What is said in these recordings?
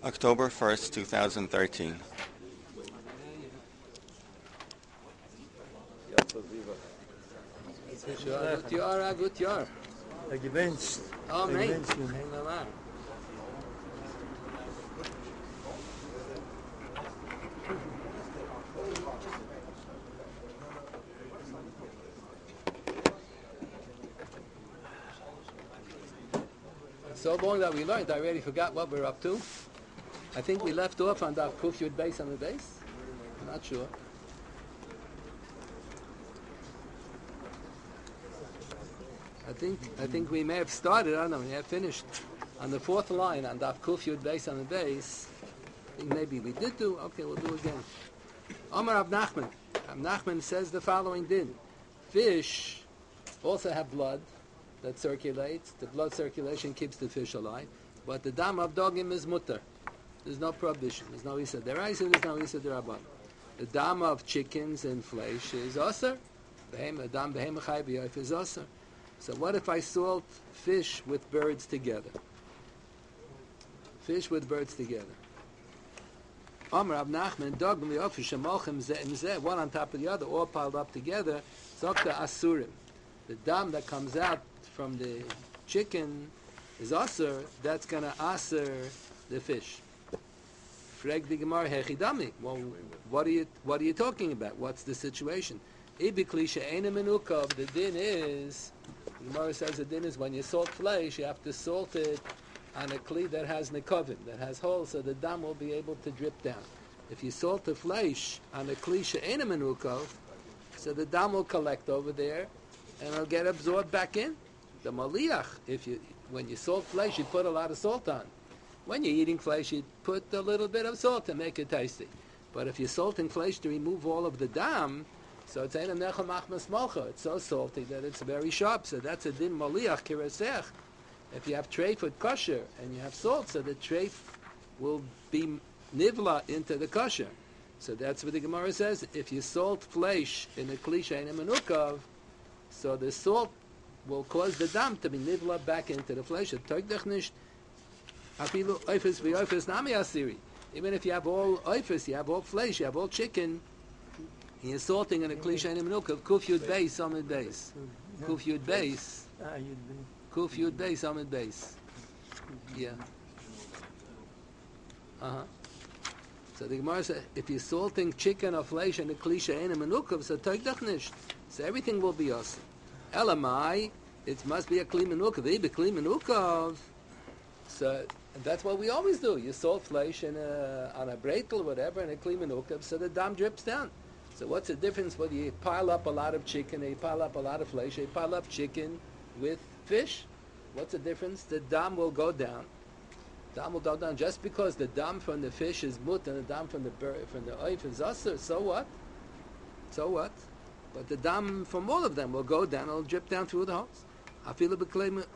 October 1st, 2013. Gut Jahr. Gewünscht. Amen. So long that we learned, I already forgot what we're up to. I think we left off on Daf Kuf Yud Beis on the base. I'm not sure. I think we may have started, I don't know, we may have finished on the fourth line on Daf Kuf Yud Beis on the base. I think maybe we did do, okay, we'll do again. Omar Rav Nachman. Rav Nachman says the following din. Fish also have blood that circulates. The blood circulation keeps the fish alive. But the dam of dogim is mutter. There's no prohibition. There's no isa deraisa, there's no isa derabban. The dam of chickens and flesh is aser. The dam behem chai b'yof is aser. So what if I salt fish with birds together? Fish with birds together. Amar Rav Nachman, dogim b'yof shemalchem zeh im zeh, one on top of the other, all piled up together. Zokta asurim. The dam that comes out from the chicken is aser, that's going to aser the fish. Freg the Gemara hechidami. Well, what are you talking about? What's the situation? Ibikli she'ena menukov. The din is, the Gemara says the din is when you salt flesh, you have to salt it on a kli that has nekovim, that has holes, so the dam will be able to drip down. If you salt the flesh on a kli she'ena menukov, so the dam will collect over there and it'll get absorbed back in. The maliach, when you salt flesh, you put a lot of salt on. When you're eating flesh, you put a little bit of salt to make it tasty. But if you're salting flesh to remove all of the dam, so it's ein nechel machmas malcha. It's so salty that it's very sharp. So that's a din maliach kirasech. If you have treif with kosher and you have salt, so the treif will be nivla into the kosher. So that's what the Gemara says. If you salt flesh in a klisha in a menukov, so the salt will cause the dam to be nivla back into the flesh. Even if you have all oifus, you have all flesh, you have all chicken, and you're salting in a klisha in a menukov, kuf yud beis, amid beis. Kuf yud beis. Kuf yud beis, amid beis. Yeah. So the Gemara says, if you're salting chicken or flesh in a klisha in a menukov, so toigdach nisht. So everything will be awesome. Elamai, it must be a kli menukov. Ibe kli menukov. So that's what we always do. You salt flesh on a breitel or whatever, and a kli menukov, so the dam drips down. So what's the difference whether you pile up a lot of chicken, or you pile up a lot of flesh, or you pile up chicken with fish? What's the difference? The dam will go down. Dam will go down just because the dam from the fish is mut and the dam from the oif is aser. So what? So what? But the dam from all of them will go down, it'll drip down through the holes. I feel the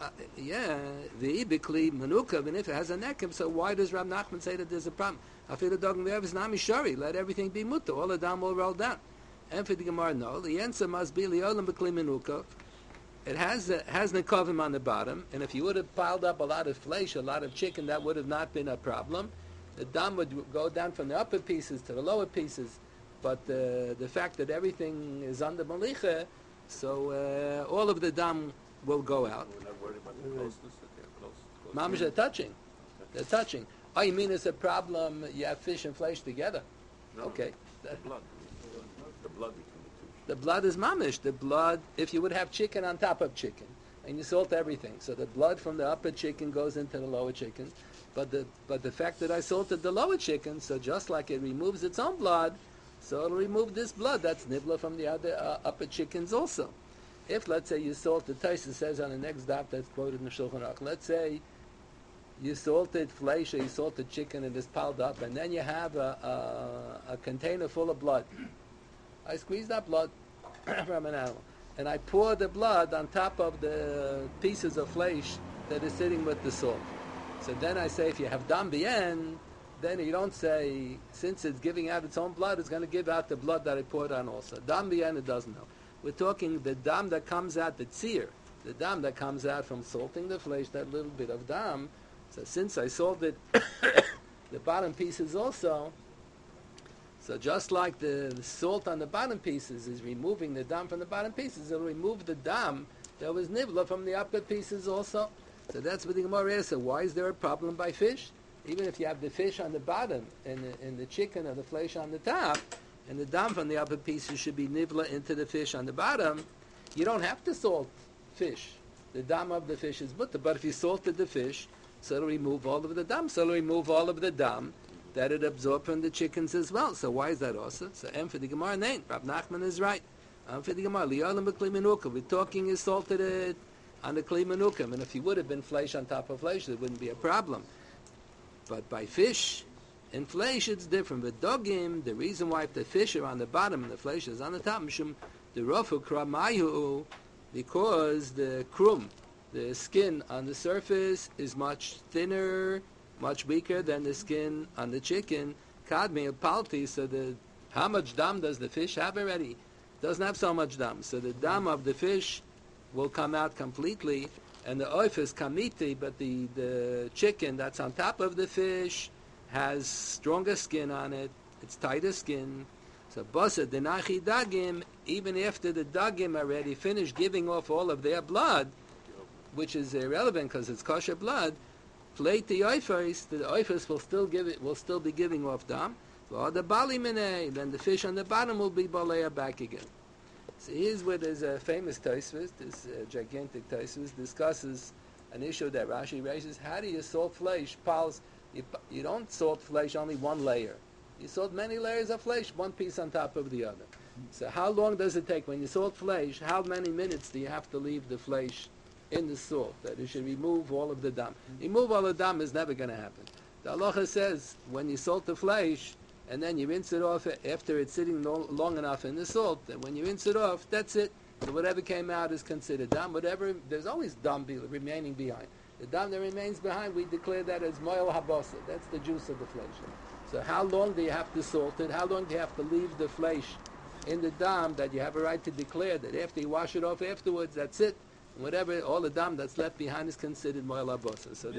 ibikli manukav, and if it has a nekim, so why does Rav Nachman say that there's a problem? I feel the dog is nami shari, let everything be muta, all the dam will roll down. And for the Gemara, no, the answer must be liolam bikli manukav. It has nekovim on the bottom, and if you would have piled up a lot of flesh, a lot of chicken, that would have not been a problem. The dam would go down from the upper pieces to the lower pieces. But the fact that everything is under malicha, so all of the dam will go out. We're not worried about the closeness that they're close. Mamish, they're touching. They're touching. Oh, you mean it's a problem you have fish and flesh together? No, okay. The blood. The blood between the two. The blood is mamish. The blood, if you would have chicken on top of chicken, and you salt everything, so the blood from the upper chicken goes into the lower chicken. But the fact that I salted the lower chicken, so just like it removes its own blood, so it'll remove this blood that's nibla from the other upper chickens also. If, let's say, you salt the Taisa says on the next daf that's quoted in the Shulchan Aruch, let's say you salted flesh or you salted chicken and it's piled up, and then you have a container full of blood. I squeeze that blood from an animal, and I pour the blood on top of the pieces of flesh that is sitting with the salt. So then I say, if you have dam bien, then you don't say, since it's giving out its own blood, it's going to give out the blood that I poured on also. Dam bien, it doesn't know. We're talking the dam that comes out, the tzir, the dam that comes out from salting the flesh, that little bit of dam. So since I salted the bottom pieces also. So just like the salt on the bottom pieces is removing the dam from the bottom pieces, it'll remove the dam that was nivla from the upper pieces also. So that's what the Gemara is. So why is there a problem by fish? Even if you have the fish on the bottom and the chicken or the flesh on the top, and the dam from the upper pieces should be nivla into the fish on the bottom, you don't have to salt fish. The dam of the fish is mutter. But if you salted the fish, so it'll remove all of the dam. So it'll remove all of the dam that it absorbed from the chickens as well. So why is that also? So M for the Gemara name. Rab Nachman is right. For the Gemara, li'olam b'kli menuka. We're talking you salted it on the kli menukim. And if you would have been flesh on top of flesh, it wouldn't be a problem. But by fish and flesh, it's different. But dogim, the reason why if the fish are on the bottom and the flesh is on the top, mishum the rofu kramayu, because the krum, the skin on the surface, is much thinner, much weaker than the skin on the chicken. Kadmi palti, so how much dam does the fish have already? Doesn't have so much dam. So the dam of the fish will come out completely, and the oif is kamiti, but the chicken that's on top of the fish has stronger skin on it. It's tighter skin. So basa denachi dagim, even after the dagim already finished giving off all of their blood, which is irrelevant because it's kosher blood, plate the oifers will still be giving off dam. The bali minei, then the fish on the bottom will be balea back again. So here's where there's a famous Tosfos, this gigantic Tosfos, discusses an issue that Rashi raises. How do you salt flesh? Pals, you don't salt flesh only one layer. You salt many layers of flesh, one piece on top of the other. So how long does it take when you salt flesh? How many minutes do you have to leave the flesh in the salt? That you should remove all of the dam. Remove all the dam is never going to happen. The halacha says when you salt the flesh and then you rinse it off after it's sitting long enough in the salt, and when you rinse it off, that's it. So whatever came out is considered dam. There's always dam remaining behind. The dam that remains behind, we declare that as moel habasa. That's the juice of the flesh. So how long do you have to salt it? How long do you have to leave the flesh in the dam that you have a right to declare that after you wash it off afterwards, that's it? And whatever, all the dam that's left behind is considered moel habasa. So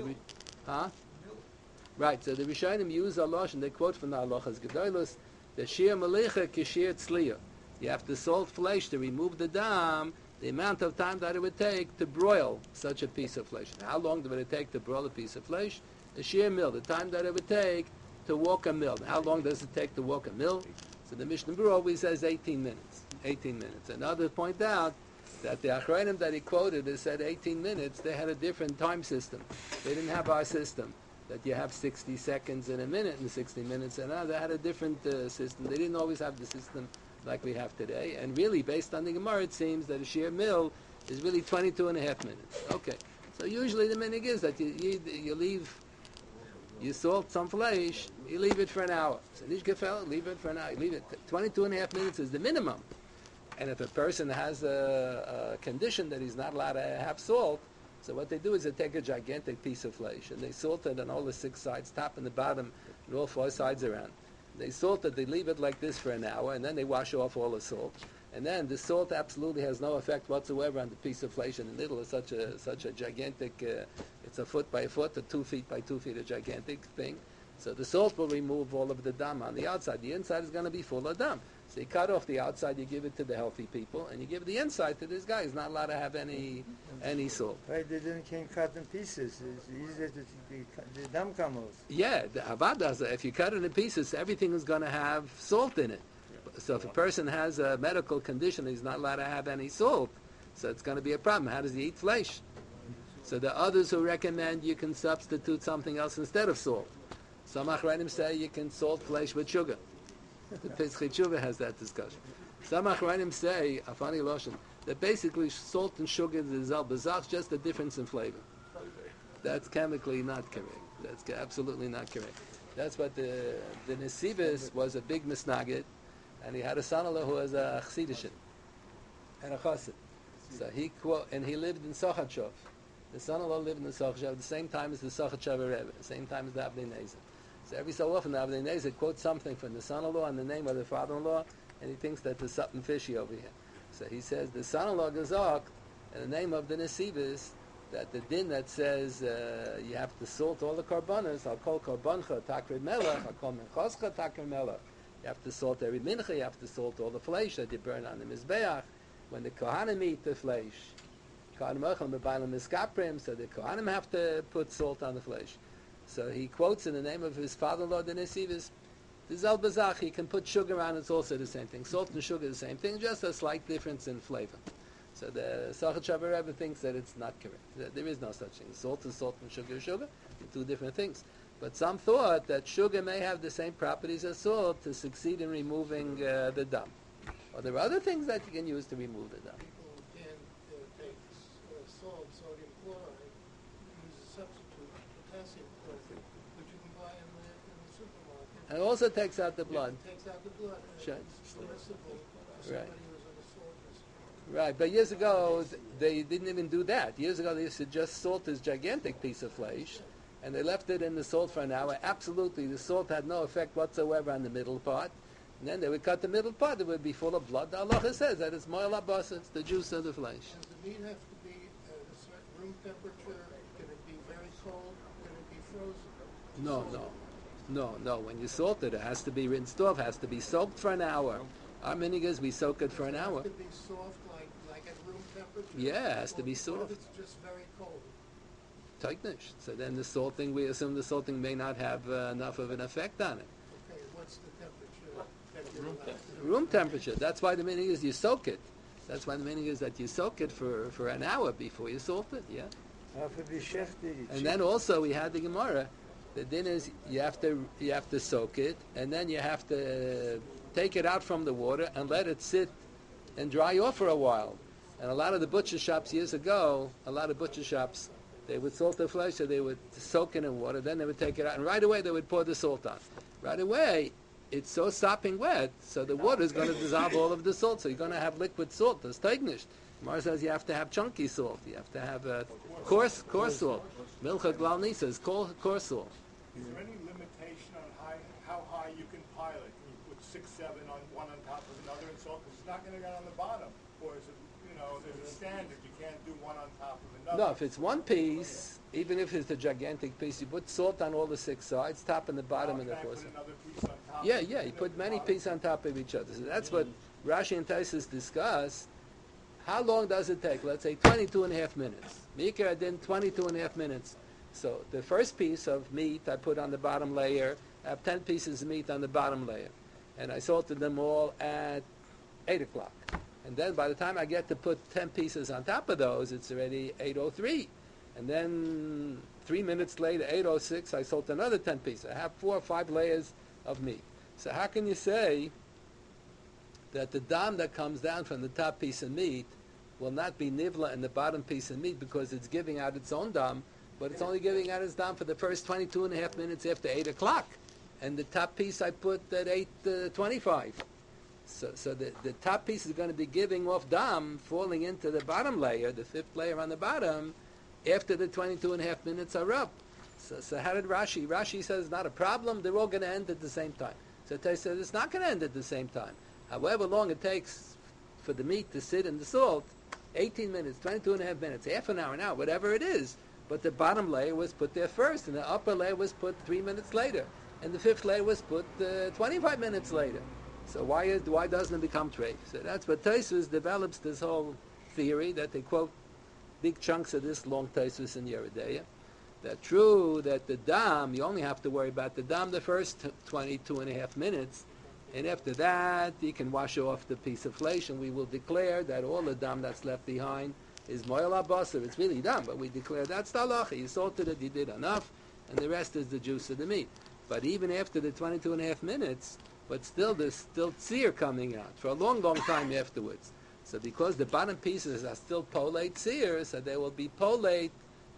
right, so the Rishonim use Alosh, and they quote from the Halachas Gedolos, the Shir Melecha Kishir Tzliya. You have to salt flesh to remove the dam, the amount of time that it would take to broil such a piece of flesh. How long would it take to broil a piece of flesh? The Shir Mill, the time that it would take to walk a mill. How long does it take to walk a mill? So the Mishnah Berurah always says 18 minutes. 18 minutes. And others point out that the Achronim that he quoted has said 18 minutes. They had a different time system. They didn't have our system, that you have 60 seconds in a minute and 60 minutes and they had a different system. They didn't always have the system like we have today. And really, based on the Gemara, it seems that a sheer mill is really 22 and a half minutes. Okay. So usually the minhag is that you salt some flesh, you leave it for an hour. So Nish Gefel, leave it for an hour. Leave it. 22 and a half minutes is the minimum. And if a person has a condition that he's not allowed to have salt, so what they do is they take a gigantic piece of flesh and they salt it on all the 6 sides, top and the bottom, and all 4 sides around. They salt it, they leave it like this for an hour, and then they wash off all the salt. And then the salt absolutely has no effect whatsoever on the piece of flesh in the middle. It's such a gigantic, it's a foot by a foot, or 2 feet by 2 feet, a gigantic thing. So the salt will remove all of the dam on the outside. The inside is going to be full of dam. So you cut off the outside, you give it to the healthy people, and you give the inside to this guy. He's not allowed to have any salt. Right, they can't cut in pieces. It's easier to the dam camels. Yeah, the Avad, if you cut it in pieces, everything is going to have salt in it. So if a person has a medical condition, he's not allowed to have any salt. So it's going to be a problem. How does he eat flesh? So the others who recommend you can substitute something else instead of salt. Some Achronim say you can salt flesh with sugar. The Pesach Tshuva has that discussion. Some Achronim say, a funny lotion, that basically salt and sugar is just a difference in flavor. That's chemically not correct. That's absolutely not correct. That's what the Nesivos was a big misnagid, and he had a son-in-law who was a chassidishin and a chassid. So he lived in Sochatshov. The son-in-law lived in the Sochatshov at the same time as the Sochatshov Rebbe, the same time as the Avnei Nezer. So every so often the Avnei Nezer quotes something from the son-in-law and the name of the father-in-law, and he thinks that there's something fishy over here. So he says the son-in-law Gezok, and the name of the Nesivos, that the din that says you have to salt all the karbanos, I'll call karbancha takri melech, I'll call menchoscha takri melech. You have to salt every mincha, you have to salt all the flesh that you burn on the mizbeach. When the kohanim eat the flesh, kohanim ochel mebaylam miskaprim, so the kohanim have to put salt on the flesh. So he quotes in the name of his father-in-law, the Nesivis, the Zalbazach, he can put sugar on, it's also the same thing. Salt and sugar is the same thing, just a slight difference in flavor. So the Sachet Shabbat Rebbe thinks that it's not correct. There is no such thing. Salt is salt and sugar is sugar, two different things. But some thought that sugar may have the same properties as salt to succeed in removing the dam. Or there are other things that you can use to remove the dam. People can take salt, sodium chloride, use a substitute, potassium chloride, which you can buy in the supermarket. And it also takes out the blood. It takes out the blood. And Sure. it's permissible for Right. somebody who's on a salt restriction. Right, but years ago, they didn't even do that. Years ago, they used to just salt this gigantic piece of flesh, and they left it in the salt for an hour. Absolutely, the salt had no effect whatsoever on the middle part. And then they would cut the middle part, it would be full of blood. The halacha says that it's moel habasa, it's the juice of the flesh. Does the meat have to be at a certain room temperature? Can it be very cold? Can it be frozen? No. When you salt it, it has to be rinsed off, has to be soaked for an hour. Our minigas, we soak it for an hour. It has to be soft, like at room temperature? Yeah, it has to be What soft. if it's just very cold? Teignish. So then the salting, we assume the salting may not have enough of an effect on it. Okay, what's the temperature that you're allowed to? Room temperature. That's why the meaning is you soak it. That's why the meaning is that you soak it for an hour before you salt it. Yeah. And then also we had the Gemara. The din is you have to soak it, and then you have to take it out from the water and let it sit and dry off for a while. And a lot of the butcher shops years ago, they would salt the flesh, so they would soak it in water, then they would take it out, and right away they would pour the salt on. Right away, it's so sopping wet, so the water is going to dissolve all of the salt, so you're going to have liquid salt. That's teignish. Mar says you have to have chunky salt, you have to have coarse salt. Milcha Glalni says coarse salt. Is there any limitation on how high you can pile it? Can you put 6, 7 on one on top of another and so? Because it's not going to get on the bottom. Or is it, there's a standard. You can't do one on top of another. No, if it's one piece, even if it's a gigantic piece, you put salt on all the 6 sides, top and the bottom, and the Can I fourth. put another piece on top? Yeah, you put many pieces on top of each other. So that's what Rashi and Taisus discuss. How long does it take? Let's say 22 and a half minutes. Mikra did 22 and a half minutes. So the first piece of meat I put on the bottom layer, I have 10 pieces of meat on the bottom layer. And I salted them all at 8 o'clock. And then by the time I get to put 10 pieces on top of those, it's already 8:03. And then 3 minutes later, 8:06, I salt another 10 pieces. I have 4 or 5 layers of meat. So how can you say that the dam that comes down from the top piece of meat will not be nivla in the bottom piece of meat because it's giving out its own dam, but it's only giving out its dam for the first 22 and a half minutes after 8 o'clock. And the top piece I put at 8:25. So the top piece is going to be giving off dam, falling into the bottom layer, the 5th layer on the bottom, after the 22 and a half minutes are up. So how did Rashi? Rashi says not a problem, they're all going to end at the same time. So Tais says it's not going to end at the same time. However long it takes for the meat to sit in the salt, 18 minutes, 22 and a half minutes, half an hour, whatever it is, but the bottom layer was put there first, and the upper layer was put 3 minutes later, and the 5th layer was put 25 minutes later. So why doesn't it become treif? So that's what Tosfos develops this whole theory that they quote big chunks of this long Tosfos in Yeridea. That true that the dam, you only have to worry about the dam the first 22 and a half minutes, and after that you can wash off the piece of flesh, and we will declare that all the dam that's left behind is moel habasar. It's really dam, but we declare that's the halacha. You salted it, you did enough, and the rest is the juice of the meat. But even after the 22 and a half minutes, but still there's still tzir coming out for a long, long time afterwards. So because the bottom pieces are still polate tzir, so they will be polate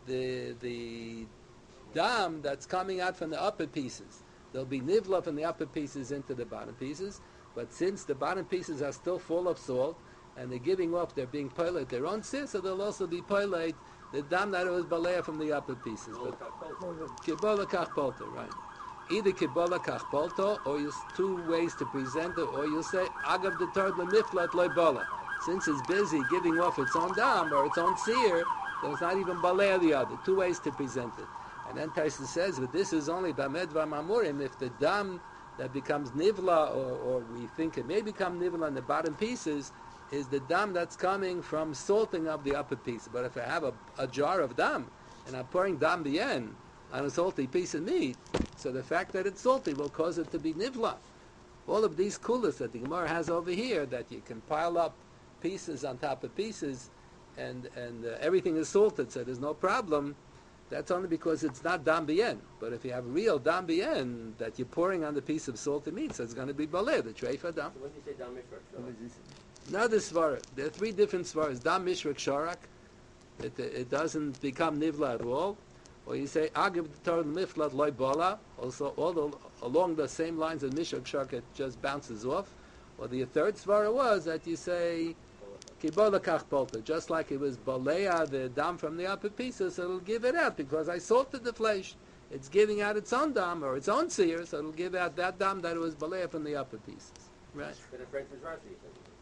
the dam that's coming out from the upper pieces. There'll be nivla from the upper pieces into the bottom pieces, but since the bottom pieces are still full of salt, and they're giving off, they're being polate their own tzir, so they'll also be polate the dam that was balea from the upper pieces. But kibola kach polta, right. Either kibola kach polta, or you 2 ways to present it, or you'll say agav the third lemiflat loibola. Since it's busy giving off its own dam or its own seer, then it's not even balei the other. Two ways to present it. And then Taisa says, but this is only b'medvar mamurim, if the dam that becomes nivla, or we think it may become nivla in the bottom pieces, is the dam that's coming from salting of the upper piece. But if I have a jar of dam, and I'm pouring dam bien on a salty piece of meat, so the fact that it's salty will cause it to be nivla. All of these kulas that the Gemara has over here, that you can pile up pieces on top of pieces, and everything is salted, so there's no problem. That's only because it's not dam bien. But if you have real dam bien that you're pouring on the piece of salted meat, so it's going to be baleh, the treifa dam. So when you say dam mishrak, Now this svara, there are three different svaras. Dam mishrak sharak, it doesn't become nivla at all. Or you say agib tar miflat loy bala, also along the same lines as mishrak sharak, it just bounces off. Or the third svara was that you say kibola kach polta, just like it was balea, the dam from the upper pieces, so it'll give it out because I salted the flesh. It's giving out its own dam or its own seer, so it'll give out that dam that it was balea from the upper pieces. Right. then a Frankfurt Rashi.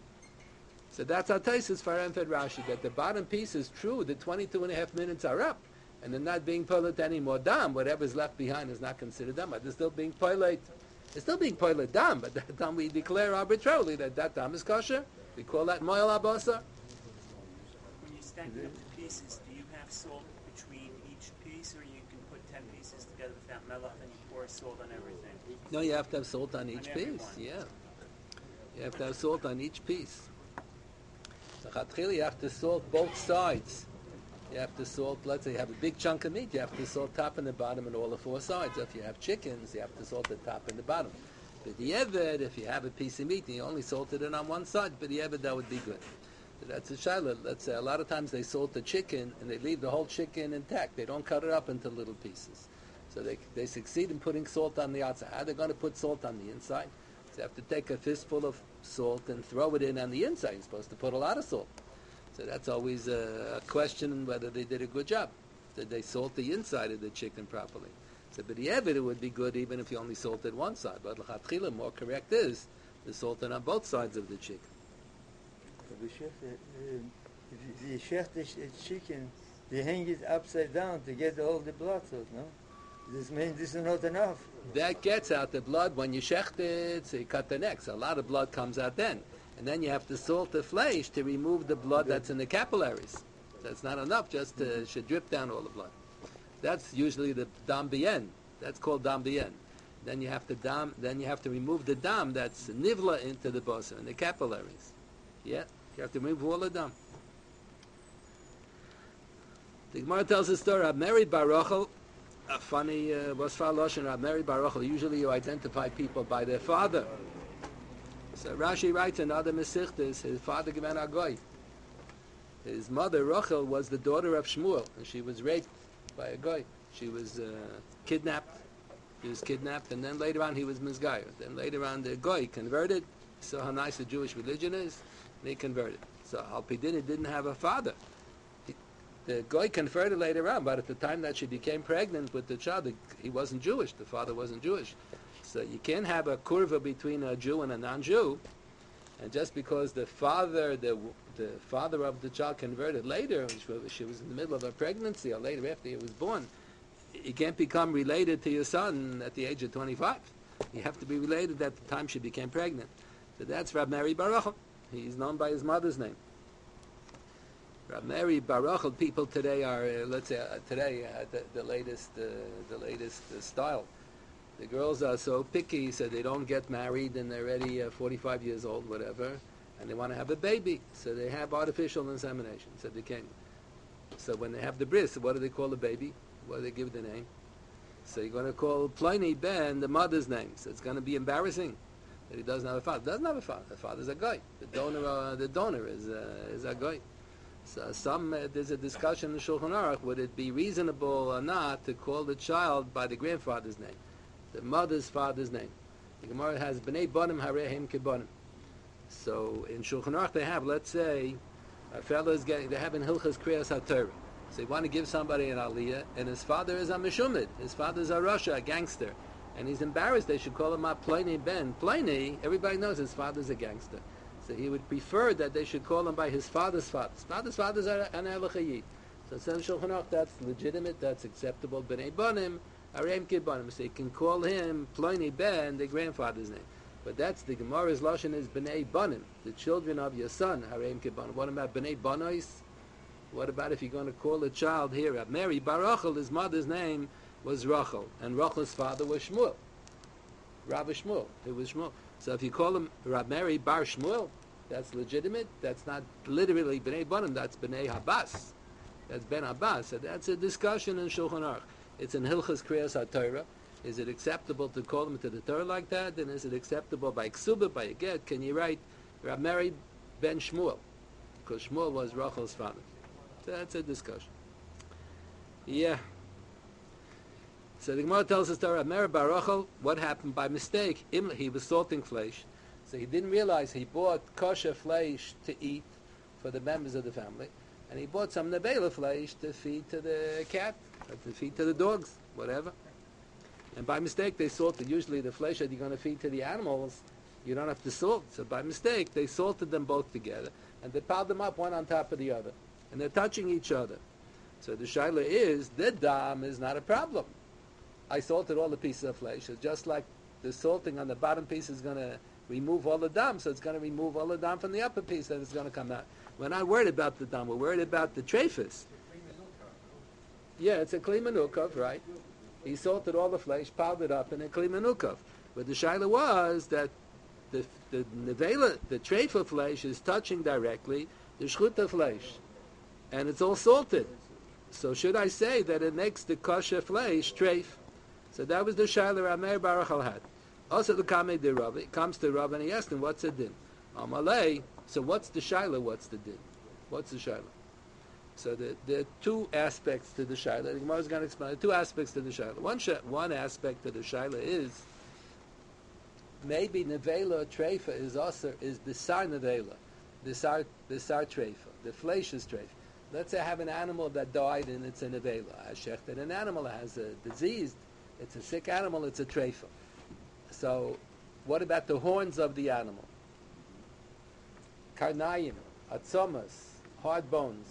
So that's our thesis for Enfed Rashi, that the bottom piece is true, the 22 and a half minutes are up, and they're not being poilet anymore dam. Whatever's left behind is not considered dam, but they're still being poilet. It's still being poilet dam, but that dam we declare arbitrarily that dam is kosher. We call that moil abasa. When you stack up the pieces, do you have salt between each piece, or you can put 10 pieces together without melach and you pour salt on everything? No, you have to have salt on each piece. everyone. Yeah, you have to have salt on each piece. So chatchila, you have to salt both sides. You have to salt. Let's say you have a big chunk of meat. You have to salt top and the bottom and all the four sides. If you have chickens, you have to salt the top and the bottom. But the eved, if you have a piece of meat and you only salted it on one side, but the eved, that would be good. So that's a shaila. Let's say a lot of times they salt the chicken and they leave the whole chicken intact. They don't cut it up into little pieces. So they succeed in putting salt on the outside. How are they going to put salt on the inside? So you have to take a fistful of salt and throw it in on the inside. You're supposed to put a lot of salt. So that's always a question whether they did a good job. Did they salt the inside of the chicken properly? So, but the evid, it would be good even if you only salted one side. But l'chatchila, more correct is to salt it on both sides of the chicken. If you shecht the chicken, they hang it upside down to get all the blood out, no? This means this is not enough. That gets out the blood when you shecht it, so you cut the neck. So a lot of blood comes out then. And then you have to salt the flesh to remove the blood that's in the capillaries. That's not enough, just to should drip down all the blood. That's usually the dam bien. That's called dam bien. Then you have to remove the dam that's nivla into the bosa and the capillaries. Yeah, you have to remove all the dam. The Gemara tells a story. Rab Meri bar Rochel, a funny Bosfar Loshen. Rab Meri bar Rochel. Usually you identify people by their father. So Rashi writes in other Mesichtas, his father Given Agoy. His mother Rochel was the daughter of Shmuel, and she was raped by a goy. She was kidnapped. He was kidnapped, and then later on he was misguided. Then later on the goy converted, saw how nice the Jewish religion is, and he converted. So Alpidini didn't have a father. The goy converted later on, but at the time that she became pregnant with the child, he wasn't Jewish. The father wasn't Jewish. So you can't have a kurva between a Jew and a non-Jew, and just because the father of the child converted later, she was in the middle of her pregnancy, or later after he was born, you can't become related to your son at the age of 25. You have to be related at the time she became pregnant. So that's Rab Meri bar Rochel. He's known by his mother's name. Rab Meri bar Rochel, people today are, let's say today, the latest style. The girls are so picky, so they don't get married and they're already 45 years old, whatever, and they want to have a baby, so they have artificial insemination. So when they have the bris, what do they call the baby? What do they give the name? So you're going to call Pliny Ben the mother's name. So it's going to be embarrassing that he doesn't have a father. Doesn't have a father. The father's a guy. The donor is a guy. So there's a discussion in Shulchan Aruch, would it be reasonable or not to call the child by the grandfather's name, the mother's father's name? The Gemara has B'nei Bonim Harehem Kebonim. So in Shulchan Aruch they have, let's say, a fellow is they have in Hilchas Kriyas HaTorah. So you want to give somebody an aliyah, and his father is a meshumid. His father's a Russia, a gangster. And he's embarrassed. They should call him a Pliny Ben. Pliny, everybody knows his father's a gangster. So he would prefer that they should call him by his father's father. His father's an Elachayid. So it says Shulchan Aruch, that's legitimate, that's acceptable. B'nei Banim, Areim Kibbanim. So you can call him Pliny Ben, the grandfather's name. But that's the Gemara's Lashon is B'nei Banim, the children of your son, Areim Kibbanim. What about B'nei Banois? What about if you're going to call a child here? Mary Bar Rachel, his mother's name was Rachel, and Rachel's father was Shmuel. Rabbi Shmuel. It was Shmuel. So if you call him Rab Mary Bar Shmuel, that's legitimate. That's not literally B'nei Banim, that's B'nei Habas. That's Ben Abbas. So that's a discussion in Shulchan Aruch. It's in Hilchas Kriyas HaTorah. Is it acceptable to call him to the Torah like that? And is it acceptable by Ksuba, by a get? Can you write Rab Mary Ben Shmuel? Because Shmuel was Rachel's father. So that's a discussion. Yeah. So the Gemara tells us that Rab Mary Bar Rachel, what happened by mistake? He was salting flesh. So he didn't realize he bought kosher flesh to eat for the members of the family. And he bought some nevela flesh to feed to the cat, or to feed to the dogs, whatever. And by mistake, they salted. Usually the flesh that you're going to feed to the animals, you don't have to salt. So by mistake, they salted them both together. And they piled them up one on top of the other. And they're touching each other. So the shaila is, the dam is not a problem. I salted all the pieces of flesh. It's just like the salting on the bottom piece is going to remove all the dam, so it's going to remove all the dam from the upper piece, and it's going to come out. We're not worried about the dam. We're worried about the trephus. Yeah, it's a kli menukov, right? He salted all the flesh, piled it up in a kli menukov. But the shaila was that the nevela, the trefa flesh, is touching directly the shchuta flesh, and it's all salted. So should I say that it makes the kosher flesh treif? So that was the shaila Rameir Bar Rachel had. Also the Kamei de Rav, it comes to Rav and he asked him, what's the din? Amalei, so what's the shaila, what's the din? What's the shaila? So there are two aspects to the shaila. The Gemara is going to explain two aspects to the shaila. One aspect to the shaila is maybe nevela treifa is also is bisar nevela, bisar treifa. The flesh is treifa. Let's say I have an animal that died and it's a nevela. An animal has a disease, it's a sick animal, it's a treifa. So what about the horns of the animal? Karnayim, atzomas, hard bones.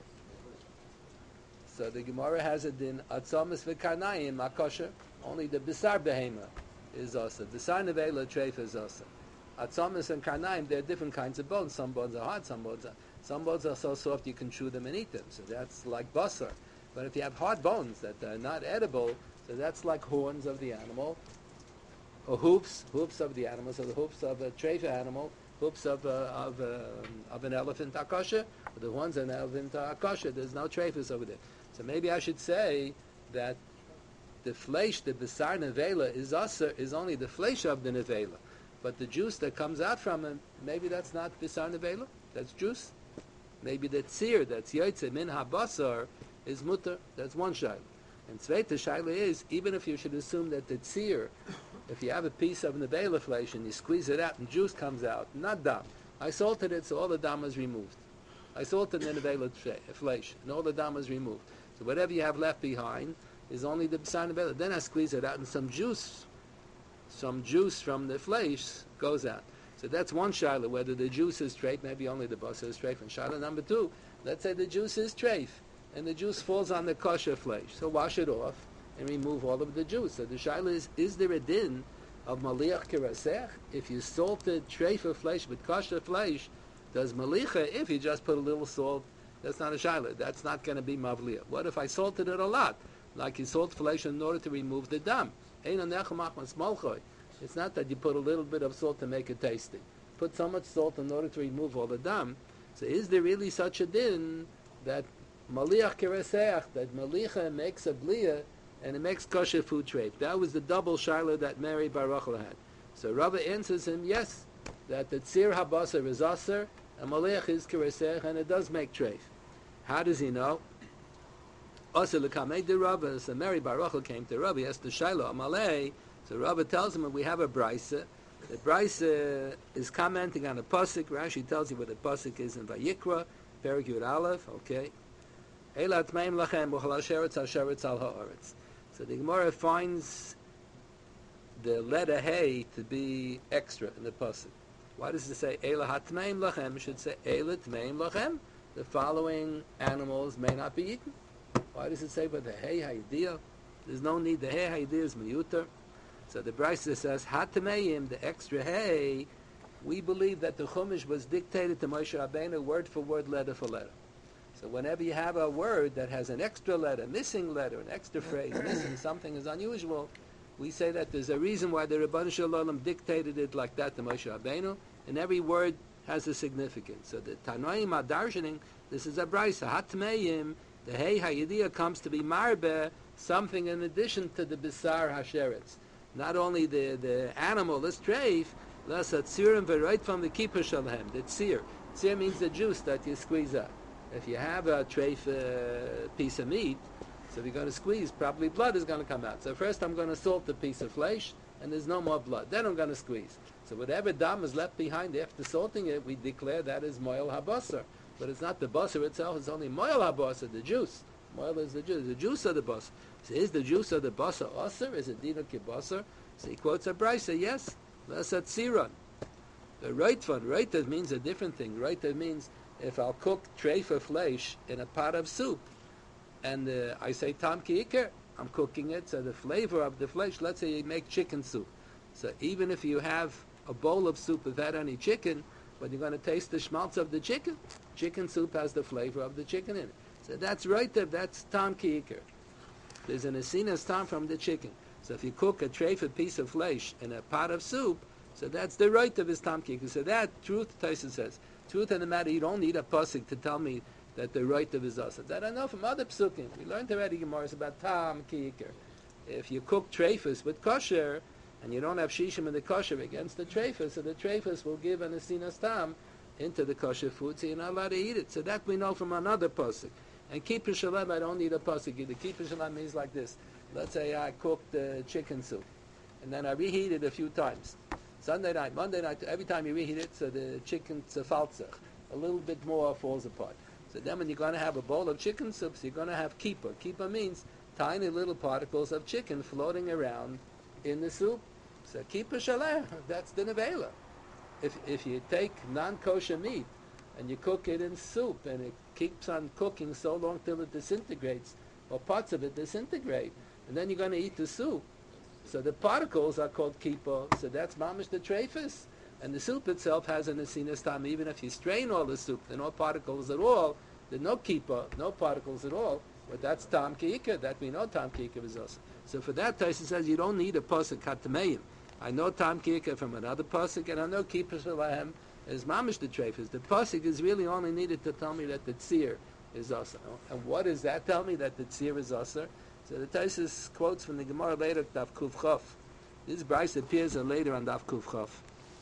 So the Gemara has it in atzomas v'karnayim akosher. Only the bisar behema is also. Bisar nevela treifa is also. Atzomas and karnayim, they're different kinds of bones. Some bones are hard, some bones are so soft you can chew them and eat them. So that's like basar. But if you have hard bones that are not edible, so that's like horns of the animal, or hoofs of the animal. So the hoofs of a treifa animal, hoofs of an elephant are kosher. The horns of an elephant are kosher. There's no treifas over there. So maybe I should say that the flesh, the bisar nevela, is only the flesh of the nevela. But the juice that comes out from him, maybe that's not bisar nevela, that's juice. Maybe the tzir, that's yoytze min habasar, is mutter. That's one shaila. And zweite shaila is, even if you should assume that the tzir, if you have a piece of nevela flesh and you squeeze it out and juice comes out, not dam. I salted it, so all the dam is removed. I salted the nevela flesh, and all the dam is removed. So whatever you have left behind is only the bisar nevela. Then I squeeze it out, and some juice from the flesh goes out. So that's one shaila, whether the juice is treif, maybe only the basar is treif. And shaila number two, let's say the juice is treif, and the juice falls on the kosher flesh. So wash it off and remove all of the juice. So the shaila is there a din of maliach kerasech? If you salted treifa flesh with kosher flesh, does malicha, if you just put a little salt, that's not a shaila. That's not going to be mavliya. What if I salted it a lot? Like you salt flesh in order to remove the dam. It's not that you put a little bit of salt to make it tasty. Put so much salt in order to remove all the dam. So is there really such a din that maliach kereseach, that malicha makes a bliya and it makes kosher food treif? That was the double shaila that Mary Bar Rachel had. So Rava answers him, yes, that the tzir habasar is aser and maliach is kereseach, and it does make treif. How does he know? Also, l'kamei de Rava. So Mary Bar Rachel came to Rava, he asked the shaila amalei. So Rava tells him, we have a brisa. The brisa is commenting on a pasuk. Rashi tells you what the pasuk is in Vayikra, Perek Yud Aleph. Okay. Eilat meim lachem b'chol hasheretz hasheretz al haaretz. So the Gemara finds the letter Hey to be extra in the pasuk. Why does it say Eilat meim lachem? It should say Eilat meim lachem the following animals may not be eaten. Why does it say about the hey hayidiyah? There's no need. The hey hayidiyah is miyuter. So the Brisa says, Hatameim, the extra hay, we believe that the Chumash was dictated to Moshe Rabbeinu word for word, letter for letter. So whenever you have a word that has an extra letter, missing letter, an extra phrase, missing something is unusual, we say that there's a reason why the Rebbeinu Shalom dictated it like that to Moshe Rabbeinu, and every word has a significance. So the Tanoim Adarshaning, this is a Brisa, Hatmeim, the Hey Hayidiyah comes to be Marbe, something in addition to the Bisar Hasheretz. Not only the animal, this treif, that's a tzirim, but right from the keeper shalhem, the tzir. Tzir means the juice that you squeeze out. If you have a treif piece of meat, so if you're going to squeeze, probably blood is going to come out. So first I'm going to salt the piece of flesh, and there's no more blood. Then I'm going to squeeze. So whatever dam is left behind after salting it, we declare that is moil habasar. But it's not the basar itself, it's only moil habasar, the juice. Moil is the juice of the basar. So is the juice of the basar asar? Is it dina kibasar? So he quotes a brisa, yes, that's a tziron. The reiter means a different thing. Reiter means if I'll cook treifa flesh in a pot of soup, and I say tam ki iker, I'm cooking it, so the flavor of the flesh, let's say you make chicken soup. So even if you have a bowl of soup without any chicken, but you're going to taste the schmaltz of the chicken, chicken soup has the flavor of the chicken in it. So that's reiter, that's tam ki iker. There's an asinas tam from the chicken. So if you cook a treifa piece of flesh in a pot of soup, so that's the right of his tam ki iker. So that, truth, Tyson says, truth in the matter, you don't need a pasuk to tell me that the right of his asa. That I know from other psukim. We learned already Gemara about tam ki iker. If you cook treifas with kosher, and you don't have shishim in the kosher against the treifas, so the treifas will give an asinas tam into the kosher food, so you're not allowed to eat it. So that we know from another pasuk. And kippur shalem, I don't need a pasuk either. Kippur shalem means like this. Let's say I cooked chicken soup, and then I reheat it a few times. Sunday night, Monday night, every time you reheat it, so the chicken tzefaltzach, a little bit more falls apart. So then when you're going to have a bowl of chicken soup, so you're going to have kippur. Kippur means tiny little particles of chicken floating around in the soup. So kippur shalem, that's the nevela. If you take non-kosher meat and you cook it in soup, and it keeps on cooking so long till it disintegrates, or parts of it disintegrate, and then you're going to eat the soup. So the particles are called kippur, so that's mamish the treifas. And the soup itself has an asinas tam. Even if you strain all the soup, there are no particles at all, there's no kippur, no particles at all, but that's tam ki iker, that we know tam ki iker is also. So for that, Tyson says you don't need a pasuk hatameim. I know tam ki iker from another pasuk, and I know kippur shalahem is mamish the treifas. The pasuk is really only needed to tell me that the tzir is also. And what does that tell me, that the tzir is also? So the Taisus quotes from the Gemara later, Daf Kuf Chaf. This Bryce appears later on Daf Kuf Chaf.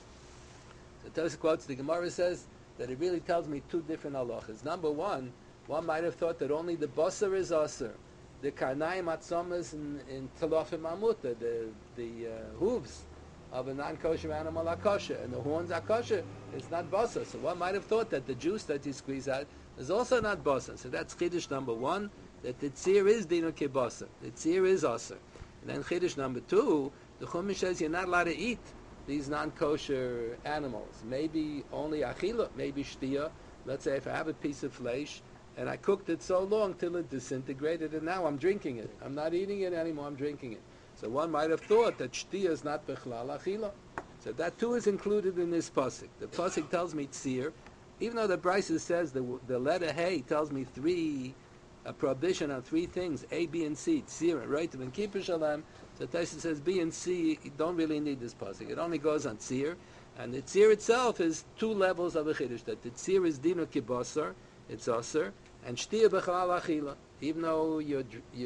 So Taisus quotes, the Gemara says that it really tells me two different halachas. Number one might have thought that only the basar is aser. The karnayim atzomas in talafim amuta, the hooves of a non-kosher animal are kosher, and the horns are kosher, it's not basar. So one might have thought that the juice that you squeeze out is also not basar. So that's chiddush number one, that the tzir is dino kibasa. The tzir is aser. And then chiddush number two, the Chumash says you're not allowed to eat these non-kosher animals. Maybe only achila, maybe shtia. Let's say if I have a piece of flesh and I cooked it so long till it disintegrated, and now I'm drinking it. I'm not eating it anymore, I'm drinking it. So one might have thought that shtia is not bechlal achila. So that too is included in this pasuk. The pasuk tells me tzir, even though the Brisa says the letter hey tells me a prohibition on three things, A, B, and C, tzir, right, and kippur shalem. So Taisa says B and C, you don't really need this pasuk. It only goes on tzir, and the tzir itself is two levels of a chiddush. That the tzir is dino kibasar, it's aser, and shtia b'chalal achila. Even though you're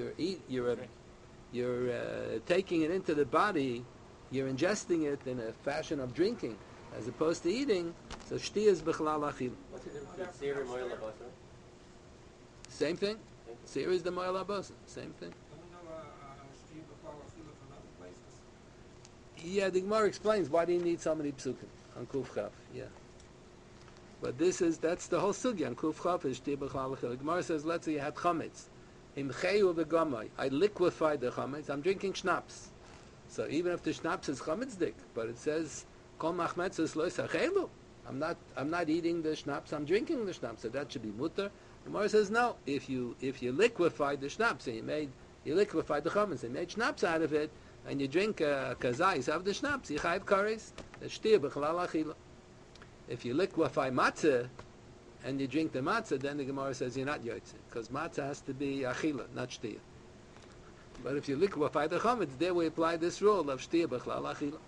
taking it into the body, you're ingesting it in a fashion of drinking, as opposed to eating. So shtia is b'chalal achila. What's the difference between tzir and moil habasar? Same thing. Tzir is the moil habasar. Same thing. Yeah, the Gemara explains why do you need so many psukim on Kuf Chaf. Yeah, but that's the whole sugya on Kuf Chaf is shtia b'chalal achila. The Gemara says, let's say you had chametz, imcheyu v'gamay. I liquefied the chametz. I'm drinking schnapps. So even if the schnapps is chametzdik, but it says kol machmetzes lo yisachelu. I'm not eating the schnapps, I'm drinking the schnapps, so that should be mutter. The Gemara says no. If you liquefy the schnapps and you liquefy the chametz and made schnapps out of it, and you drink kazayis of the schnapps, you chayiv kares. The shtir b'chalal achila. If you liquefy matzah and you drink the matzah, then the Gemara says you're not yotze, because matzah has to be achila, not shtir. But if you liquefy the chametz, there we apply this rule of shtir b'chalal achila.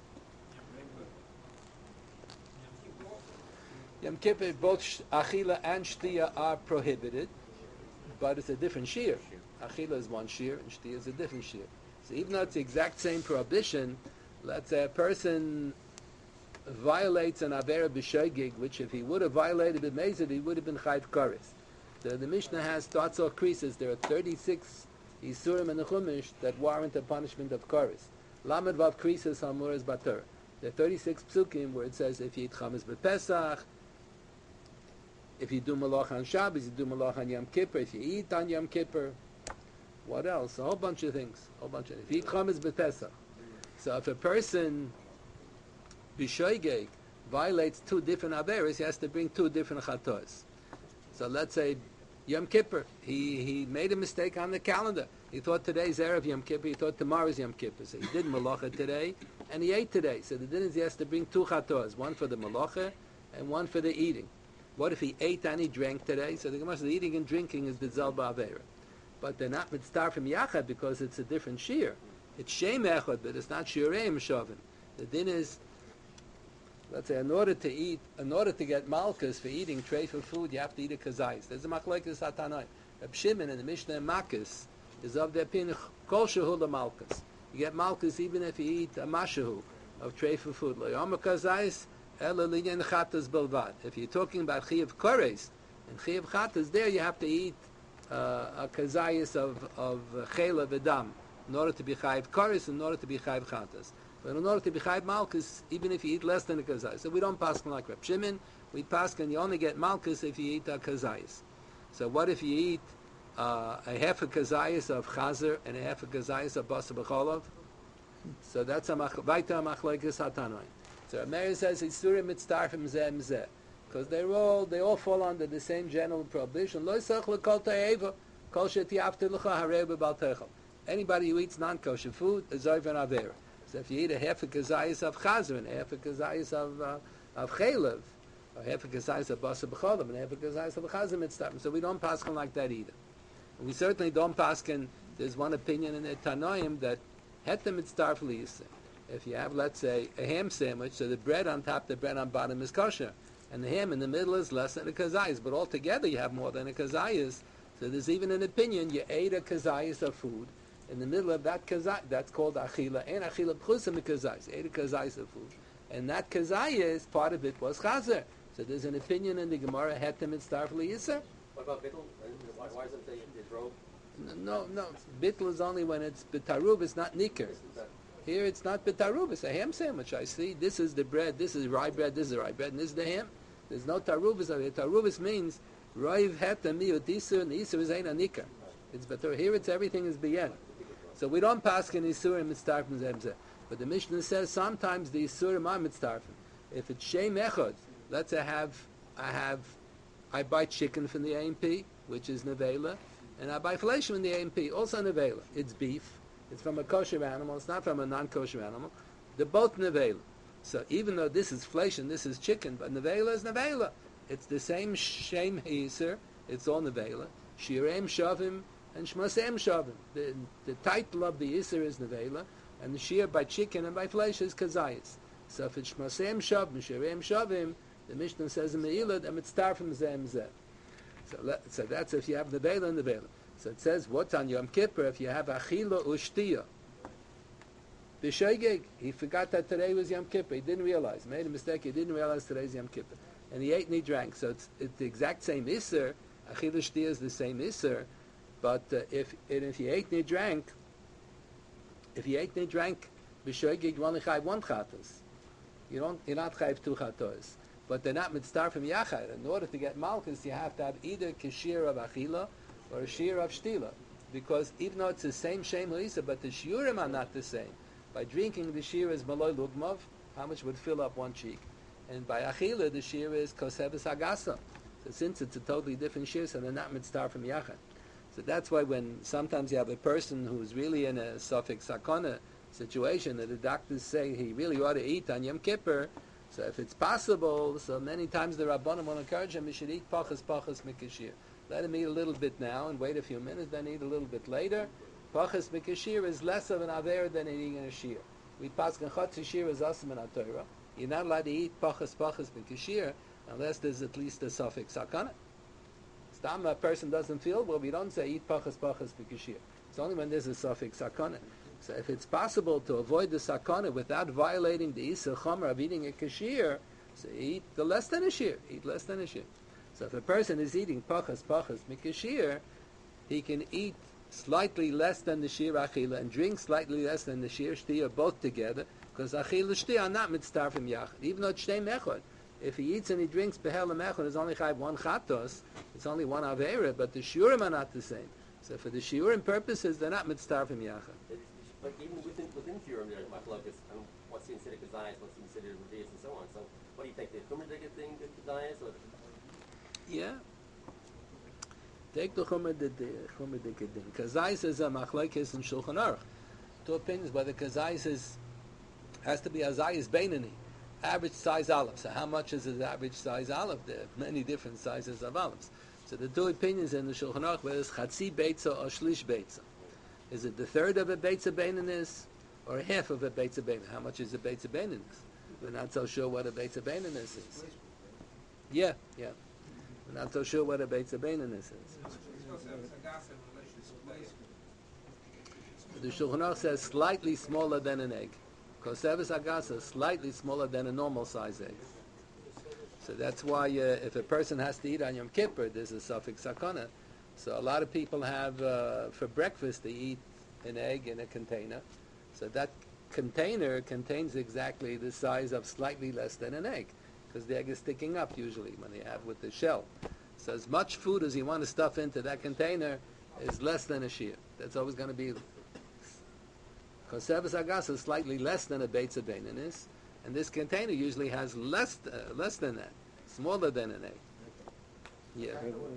Yom Kippur, both achila and shtia are prohibited, but it's a different shear. Achila is one shear, and shtia is a different shear. So even though it's the exact same prohibition, let's say a person violates an avera b'shogeg, which if he would have violated b'mezid, he would have been chayv kares. The Mishnah has tatzor creases. There are 36 isurim in the Chumash that warrant a punishment of kares. Lamed vav creases hamuras batur. There are 36 psukim where it says if you eat chametz b'pesach, if you do malach on Shabbos, you do malach on Yom Kippur. If you eat on Yom Kippur, what else? A whole bunch of things. If you eat chametz b'pesach, so if a person b'shoigeg violates two different averos, he has to bring two different chatos. So let's say Yom Kippur, he made a mistake on the calendar. He thought today's Erev Yom Kippur, he thought tomorrow's Yom Kippur. So he did malacha today, and he ate today. So the din is he has to bring two chatos, one for the malacha and one for the eating. What if he ate and he drank today? So the Gemara says eating and drinking is the zalba avera. But they're not mitzvah from yachad because it's a different shear. It's shem echad, but it's not shiureim shavin. The din is, let's say, in order to get malchus for eating treifa food, you have to eat a kazayis. There's a machlokes hatanai. Reb Shimon in the Mishnah Makis is of the opinion kol shehu la malchus. You get malchus even if you eat a mashahu of treifa food. Lo yom kazayis ela linyan chatas belvad. If you're talking about chiyav kores and chiyav chatas, there you have to eat a kazayis of chela v'dam in order to be chayiv kores, in order to be chayiv chatas. But in order to be chayiv malchus, even if you eat less than a kazayis. So we don't paskin like Reb Shimon. We paskin you only get malchus if you eat a kazayis. So what if you eat a half a kazayis of chazer and a half a kazayis of basar b'cholov? So that's a vaita machlokes hatanoi. So Meir says isurim mitztarfim zeh mzeh, because they all fall under the same general prohibition. Lo yisach lekol ta'eva kol shetiafte lecha harei b'bal techel. Anybody who eats non-kosher food is over an avera. So if you eat a half a kazayis of chazer and a half a kazayis of chelev, or half a kazayis of basar b'cholov and half a kazayis of chazer mitztarfim, so we don't paskin like that either. And we certainly don't paskin. There's one opinion in the Tanoim that hetem mitztarf liyiseh. If you have, let's say, a ham sandwich, so the bread on top, the bread on bottom is kosher, and the ham in the middle is less than a kazayis, but altogether you have more than a kazayis. So there's even an opinion, you ate a kazayis of food, in the middle of that kazayis, that's called achila, and achila b'chusim kazayis, ate a kazayis of food. And that kazayis, part of it was chazer. So there's an opinion in the Gemara, hetem mitzdarf liyiseh. What about bittul? Why isn't the drove? No, bittul is only when it's betarub, it's not nikr. Here it's not betarub, it's a ham sandwich. I see, this is the bread, this is rye bread, this is rye bread, and this is the ham. There's no tarubis over here. Tarubis means roiv hetem miyut isur, and the isur is ein anikar. It's betar. Here it's everything is b'yen. So we don't pass in isurim mitzdarfim zemzeh. But the Mishnah says sometimes the isurim are mitzdarfim. If it's shem echad, let's say I buy chicken from the AMP, which is nevela, and I buy flesh from the AMP, also nevela. It's beef. It's from a kosher animal. It's not from a non-kosher animal. They're both nevela. So even though this is flesh and this is chicken, but nevela is nevela. It's the same shem heiser. It's all nevela. Shirem shavim and shmasem shavim. The title of the iser is nevela, and the shir by chicken and by flesh is kazayis. So if it's shmasem shavim, shirem shavim, the Mishnah says in Me'ilah, and it's tarfim zem zeh. So that's if you have nevela and nevela. So it says, what's on Yom Kippur if you have achila u'shtiya? B'shoigeg, he forgot that today was Yom Kippur. He didn't realize. Made a mistake. He didn't realize today's Yom Kippur. And he ate and he drank. So it's the exact same Isser. Achila u'shtiya is the same Isser. But if he ate and he drank, b'shoigeg, you only chayv one chatos. You're not chayv two chatos. But they're not mitzvah from yachad. In order to get malchus, you have to have either kishir of achila or a shir of shtila, because even though it's the same shem ha'isa, but the shiurim are not the same. By drinking, the shir is maloi lugmav, how much would fill up one cheek, And by Achila, the shear is Kosevis Agasa. So since it's a totally different shear, so they're not mitzvah from Yachad. So that's why when sometimes you have a person who's really in a suffix sakana situation, that the doctors say he really ought to eat on Yom Kippur, so if it's possible, so many times the Rabbanim will encourage him, he should eat pachas mikashir. Let him eat a little bit now and wait a few minutes, then eat a little bit later. Pachas mikashir is less of an aver than eating in a shir. We pass chatzi shir is asim in Torah. You're not allowed to eat pachas mikashir unless there's at least a suffix sakana. Stam a person doesn't feel well, we don't say eat pachas mikashir. It's only when there's a suffix sakana. So if it's possible to avoid the sakana without violating the isa chomer of eating a kashir, so eat the less than a shir. Eat less than a shir. So if a person is eating pachas mikashir, he can eat slightly less than the shir achila and drink slightly less than the shir shtia, both together, because achila shtia are not mitzvah from yachad. Even though it's shtei mechod, if he eats and he drinks behel mechod, it's only chayv one chatos, it's only one avera, but the shiurim are not the same. So for the shiurim purposes, they're not mitzvah from yachad. But even within Shiurim, there's machlokes on what's considered kazayas, what's considered revius, and so on. So, what do you think? The chumrah thing, the kazayas, or? Yeah. Take the chumrah dikadin. Kazayas is a machlokes in Shulchan Aruch. Two opinions whether kazayas has to be a zayas beinani, average size olive. So how much is the average size olive? There are many different sizes of olives. So the two opinions in the Shulchan Aruch whether it's chatzi beitza or shlish beitza. Is it the third of a beitza beinanis or half of a beitza beinanis? How much is a beitza beinanis? We're not so sure what a beitza beinanis is. Yeah. We're not so sure what a beitza beinanis is. The Shulchan Aruch says slightly smaller than an egg. Kosevis agasa, slightly smaller than a normal size egg. So that's why if a person has to eat on Yom Kippur, there's a suffix sakana. So a lot of people have, for breakfast, they eat an egg in a container. So that container contains exactly the size of slightly less than an egg, because the egg is sticking up usually when they have with the shell. So as much food as you want to stuff into that container is less than a shear. That's always going to be... Kosevis agas is slightly less than a beitza beinanis, and this container usually has less than that, smaller than an egg. Yeah.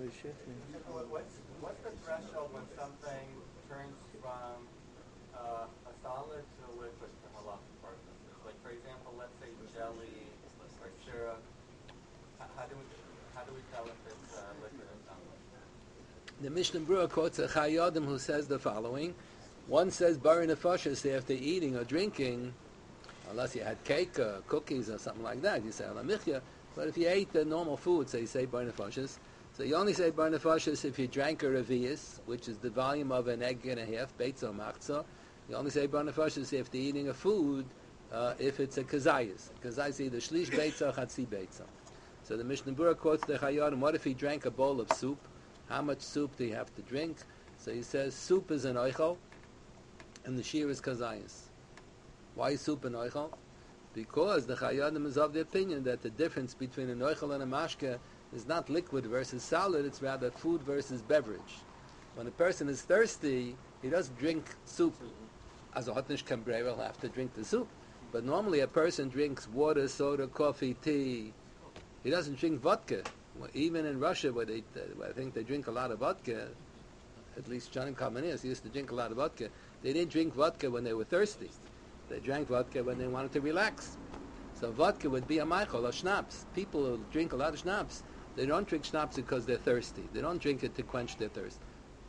What's the threshold when something turns from a solid to a liquid to halachic purposes? Like, for example, let's say jelly or syrup. How do we tell if it's liquid or solid? The Mishnah Berurah quotes a Chayyim who says the following: one says bari nefashos after eating or drinking, unless you had cake or cookies or something like that, you say ala michya. But if you ate the normal food, so you say bari nefashos. So you only say bari nefashos if you drank a revius, which is the volume of an egg and a half, beitza or machzah. You only say bari nefashos if they're eating a food, if it's a kazayas. Kazayas either shlish beitza or chatzi beitza. So the Mishnah Berurah quotes the Chayyim, what if he drank a bowl of soup? How much soup do you have to drink? So he says soup is an oichel, and the shear is kazayas. Why is soup an oichel? Because the Chayyim is of the opinion that the difference between an oichel and a mashke is not liquid versus solid, it's rather food versus beverage. When a person is thirsty, he doesn't drink soup. As a hotnish kambrei will have to drink the soup. But normally a person drinks water, soda, coffee, tea. He doesn't drink vodka. Even in Russia, where I think they drink a lot of vodka, at least Johnny Kamenis used to drink a lot of vodka, they didn't drink vodka when they were thirsty. They drank vodka when they wanted to relax. So vodka would be a meichel, a schnapps. People who drink a lot of schnapps, they don't drink schnapps because they're thirsty. They don't drink it to quench their thirst.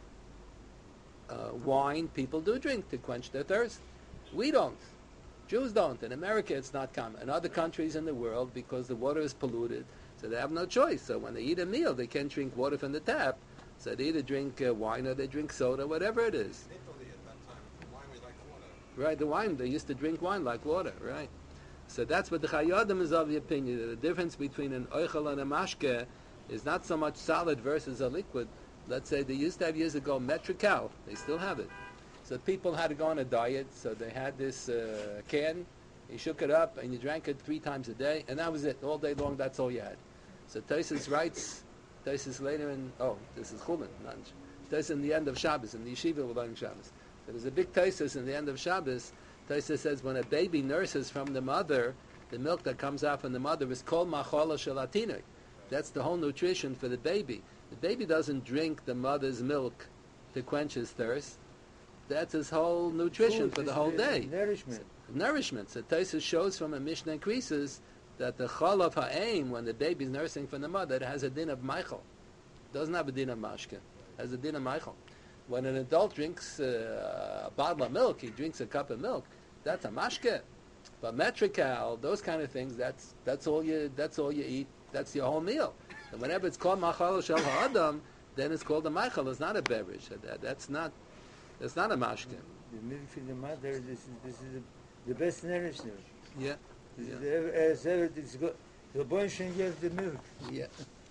Wine, people do drink to quench their thirst. We don't. Jews don't. In America, it's not common. In other countries in the world, because the water is polluted, so they have no choice. So when they eat a meal, they can't drink water from the tap. So they either drink wine or they drink soda, whatever it is. Italy at that time, wine was like water. Right, the wine. They used to drink wine like water, right? So that's what the Chayyim is of the opinion, that the difference between an oichel and a mashke is not so much solid versus a liquid. Let's say they used to have years ago Metrical. They still have it. So people had to go on a diet, so they had this can, you shook it up, and you drank it 3 times a day, and that was it. All day long, that's all you had. So Tosfos writes, Tosfos later in, this is Chulin, not Tosfos in the end of Shabbos, in the yeshiva we're learning Shabbos. So there's a big Tosfos in the end of Shabbos. Tosfos says when a baby nurses from the mother, the milk that comes out from the mother is kol machola shelatinuk. That's the whole nutrition for the baby. The baby doesn't drink the mother's milk to quench his thirst. That's his whole nutrition Food for the is whole day. Nourishment. So Tosfos shows from a Mishnah increases that the chalav ha'aim, when the baby is nursing from the mother, it has a din of Michael. It doesn't have a din of mashke. It has a din of Michael. When an adult drinks a bottle of milk, he drinks a cup of milk, that's a mashke. But metrical, those kind of things, that's all you eat. That's your whole meal. And whenever it's called machal shel ha'adam, then it's called a Michael. It's not a beverage. That's not a mashke. The milk for the mother, this is the best nourishment. Yeah. As ever, it's good. The boy should give the milk. Yeah.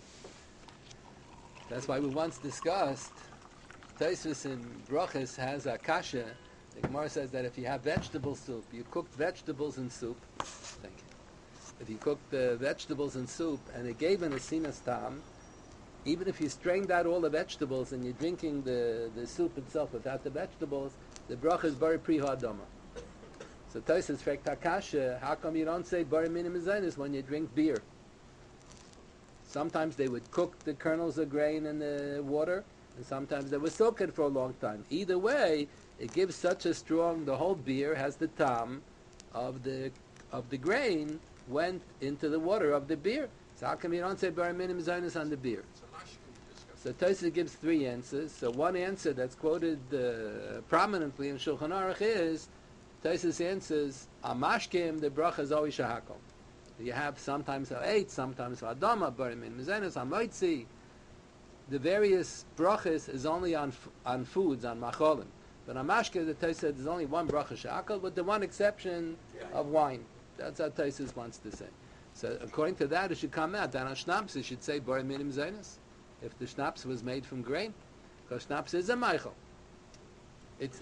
That's why we once discussed, Tosfos in Brachos has a kasha. The Gemara says that if you have vegetable soup, you cooked vegetables in soup. Thank you. If you cooked the vegetables in soup and it gave an asinas tam, even if you strained out all the vegetables and you're drinking the soup itself without the vegetables, the bracha is bari pri ha'adama. So Tosfos fragt Hakasha, how come you don't say bari minim zaynis when you drink beer? Sometimes they would cook the kernels of grain in the water, and sometimes they would soak it for a long time. Either way, it gives such a strong, the whole beer has the tam of the grain went into the water of the beer. So how come you don't say bari minim zaynis on the beer? So Tosfos gives three answers. So one answer that's quoted prominently in Shulchan Aruch is, Tosfos answers, Amashkim, the bracha is always shahakol. You have sometimes ha'etz, sometimes ha'adama, bari minim zaynis, ha'moitzi. The various brachas is only on foods, on macholim. But on mashke, the Tosfos said there's only one bracha shahakol, with the one exception of wine. That's how Tosfos wants to say. So according to that, it should come out that on schnapps it should say bari minim zaynis. If the schnapps was made from grain, because schnapps is a meichel. It's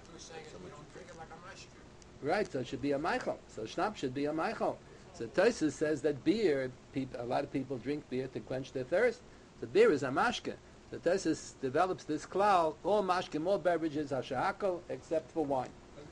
right, so it should be a meichel. So schnapps should be a meichel. So Tosfos says that beer, a lot of people drink beer to quench their thirst. The beer is a mashke. So Tosfos develops this klal, all mashke, all beverages are shahakol, except for wine.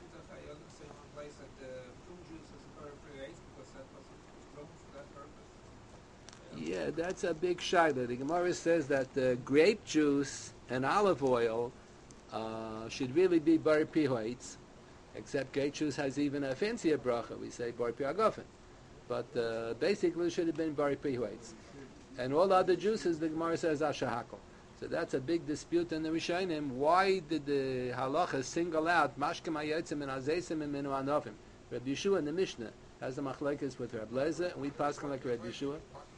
Yeah, that's a big shaila. The Gemara says that grape juice and olive oil should really be bari pihoitz, except grape juice has even a fancier bracha. We say bari piagofen. But basically it should have been bari pihoitz. And all other juices, the Gemara says, ashahakol. So that's a big dispute in the Rishonim. Why did the halacha single out mashkem hayotzim and azesim and minu anofim? Rabbi Yeshua in the Mishnah has the machlekes with Rabbi Lezer, and we pass like Rabbi Yeshua.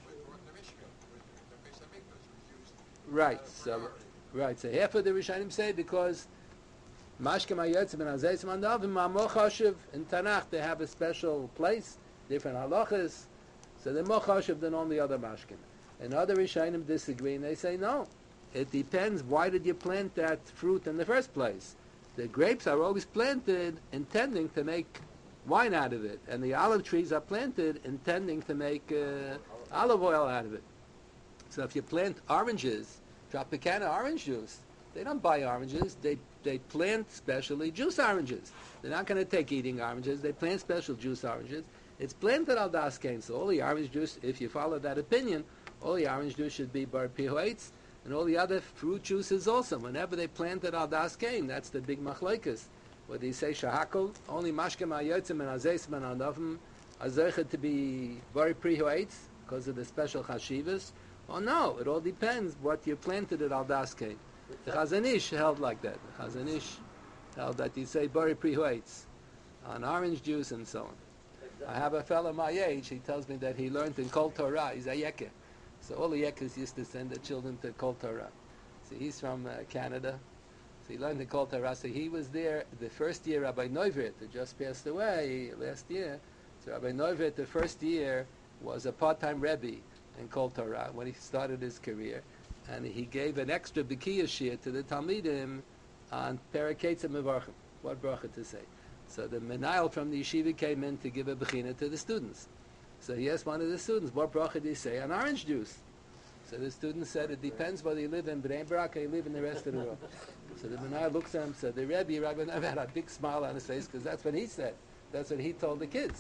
Right. So half of the Rishonim say because mashkem hayotzim and azesim and anofim ma'amor chashuv in Tanakh they have a special place, different halachas. So they're more chashuv than all the other mashkem. And other Rishonim disagree, and they say no. It depends. Why did you plant that fruit in the first place? The grapes are always planted intending to make wine out of it, and the olive trees are planted intending to make olive oil out of it. So if you plant oranges, Tropicana orange juice, they don't buy oranges. They plant specially juice oranges. They're not going to take eating oranges. They plant special juice oranges. It's planted al das kain. So all the orange juice, if you follow that opinion, all the orange juice should be bar pihoitz, and all the other fruit juices also. Whenever they planted al das kain, that's the big machlokes. Whether you say shahakol, only mashkem hayotzim and azeisim and anofim are zeichet to be bar pihoitz because of the special chashivas. Oh no, it all depends what you planted at al das kain. The Chazon Ish held like that. The Chazon Ish held that you say bar pihoitz on orange juice and so on. I have a fellow my age, he tells me that he learned in Kol Torah, he's a Yekeh. So all the Yekkes used to send their children to Kol Torah. So he's from Canada. So he learned in Kol Torah. So he was there the first year Rabbi Neuvert, who just passed away last year. So Rabbi Neuvert, the first year, was a part-time Rebbe in Kol Torah when he started his career. And he gave an extra B'kiyah shir to the Talmidim on Peraketz Mevarchim, what bracha to say. So the Menayel from the yeshiva came in to give a bechina to the students. So he asked one of the students, what bracha do you say on orange juice? So the student said, it depends whether you live in Bnei Brak or you live in the rest of the world. So the Menayel looks at him, so the Rebbe, Rabbi Neuvert, had a big smile on his face, because that's what he said. That's what he told the kids.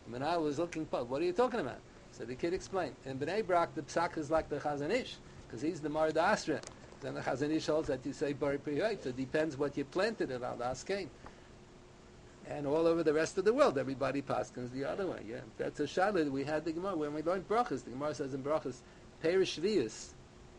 When I was looking, what are you talking about? So the kid explained. In Bnei Brak, the psak is like the Chazon Ish, because he's the Mar Asra. Then the Chazon Ish holds that you say Bari Prihoit. So it depends what you planted in Al Askein. And all over the rest of the world, everybody paskins the other way. Yeah, that's a shalit. We had the Gemara when we learned brachas. The Gemara says in brachas, perish shvius.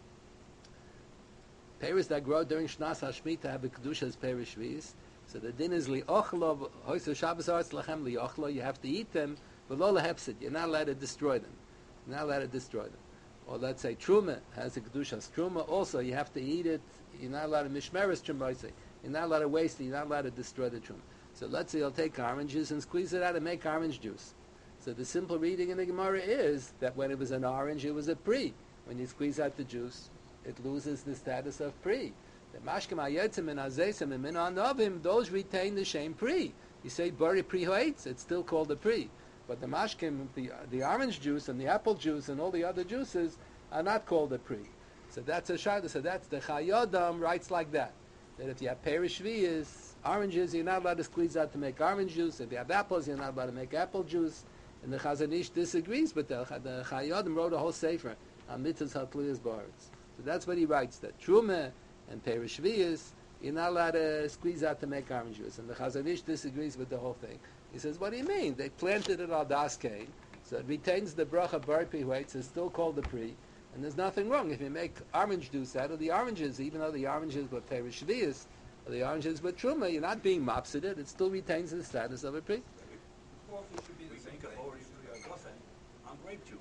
Peris that grow during Shnas Hashmita have a kedusha as perish shvius. So the din is li'ochlo, hoyso Shabbos arts lachem li'ochlo. You have to eat them, but lo lehepsid. You're not allowed to destroy them. You're not allowed to destroy them. Or let's say truma has a kedusha as truma. Also, you have to eat it. You're not allowed to mishmeres truma. You're not allowed to waste it. You're not allowed to destroy the truma. So let's say you'll take oranges and squeeze it out and make orange juice. So the simple reading in the Gemara is that when it was an orange, it was a pri. When you squeeze out the juice, it loses the status of pri. The mashkem hayetzim and azesim and minanavim, those retain the same pri. You say bari pri hoetz, it's still called a pri. But the mashkem, the orange juice and the apple juice and all the other juices are not called a pri. So that's a shayla. So that's the Chayodam writes like that. That if you have perish shviyas, oranges, you're not allowed to squeeze out to make orange juice. If you have apples, you're not allowed to make apple juice. And the Chazon Ish disagrees, but the Chayodim wrote a whole sefer on mitzvahs hatliyas baritz. So that's what he writes, that truma and perish shviyas, you're not allowed to squeeze out to make orange juice. And the Chazon Ish disagrees with the whole thing. He says, what do you mean? They planted it al daskein, so it retains the bracha bar pihuetz, it's still called the pri, and there's nothing wrong if you make orange juice out of the oranges, even though the oranges were perish shviyas, the oranges with truma, you're not being mopsided, it still retains the status of a pri. Coffee should be the same calories on grape juice.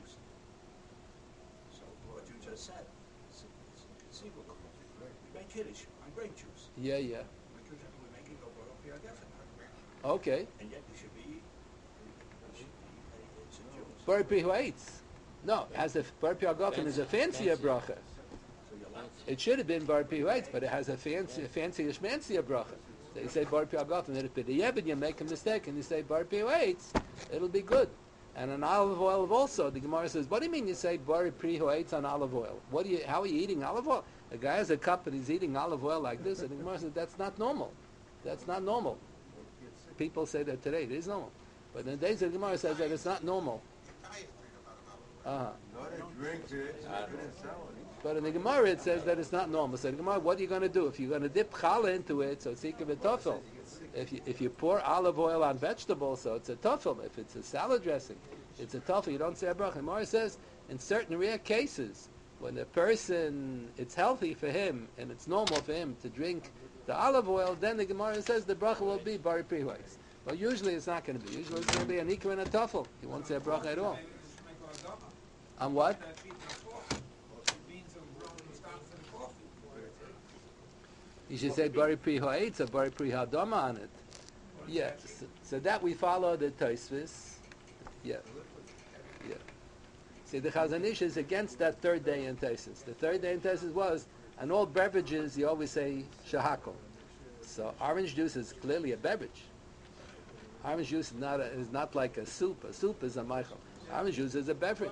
So what you just said, it's conceivable. We make kiddush on grape juice. Yeah. We're making a geffen. Okay. And yet it should be it's a juice. Bar pihuetz. No, as if bar piagofen is a fancier bracha. It should have been bar pihuetz, but it has a fancier bracha. So you say bar piagofen, and if b'di'evit you make a mistake and you say bar pihuetz, it'll be good. And an olive oil also, the Gemara says, what do you mean you say bar pihuetz on olive oil? How are you eating olive oil? A guy has a cup and he's eating olive oil like this, and the Gemara says, that's not normal. That's not normal. People say that today, it is normal. But in the days of the Gemara says that it's not normal. But in the Gemara it says that it's not normal. So the Gemara, what are you going to do? If you're going to dip challah into it, so it's ikar v'tofel. If you pour olive oil on vegetables, so it's a tofel. If it's a salad dressing, it's a tofel. You don't say a bracha. The Gemara says, in certain rare cases, when a person, it's healthy for him, and it's normal for him to drink the olive oil, then the Gemara says the bracha will be bari prihuetz. But usually it's not going to be. Usually it's going to be an ikar and a tofel. You won't say a bracha at all. On what? You should say bari pri ha'etz or bari pri ha'adama on it. Yeah. So that we follow the Tosfos. Yeah. See, the Chazon Ish is against that third day in Tosfos. The third day in Tosfos was, on all beverages, you always say shahakol. So orange juice is clearly a beverage. Orange juice is not like a soup. A soup is a meichel. Orange juice is a beverage.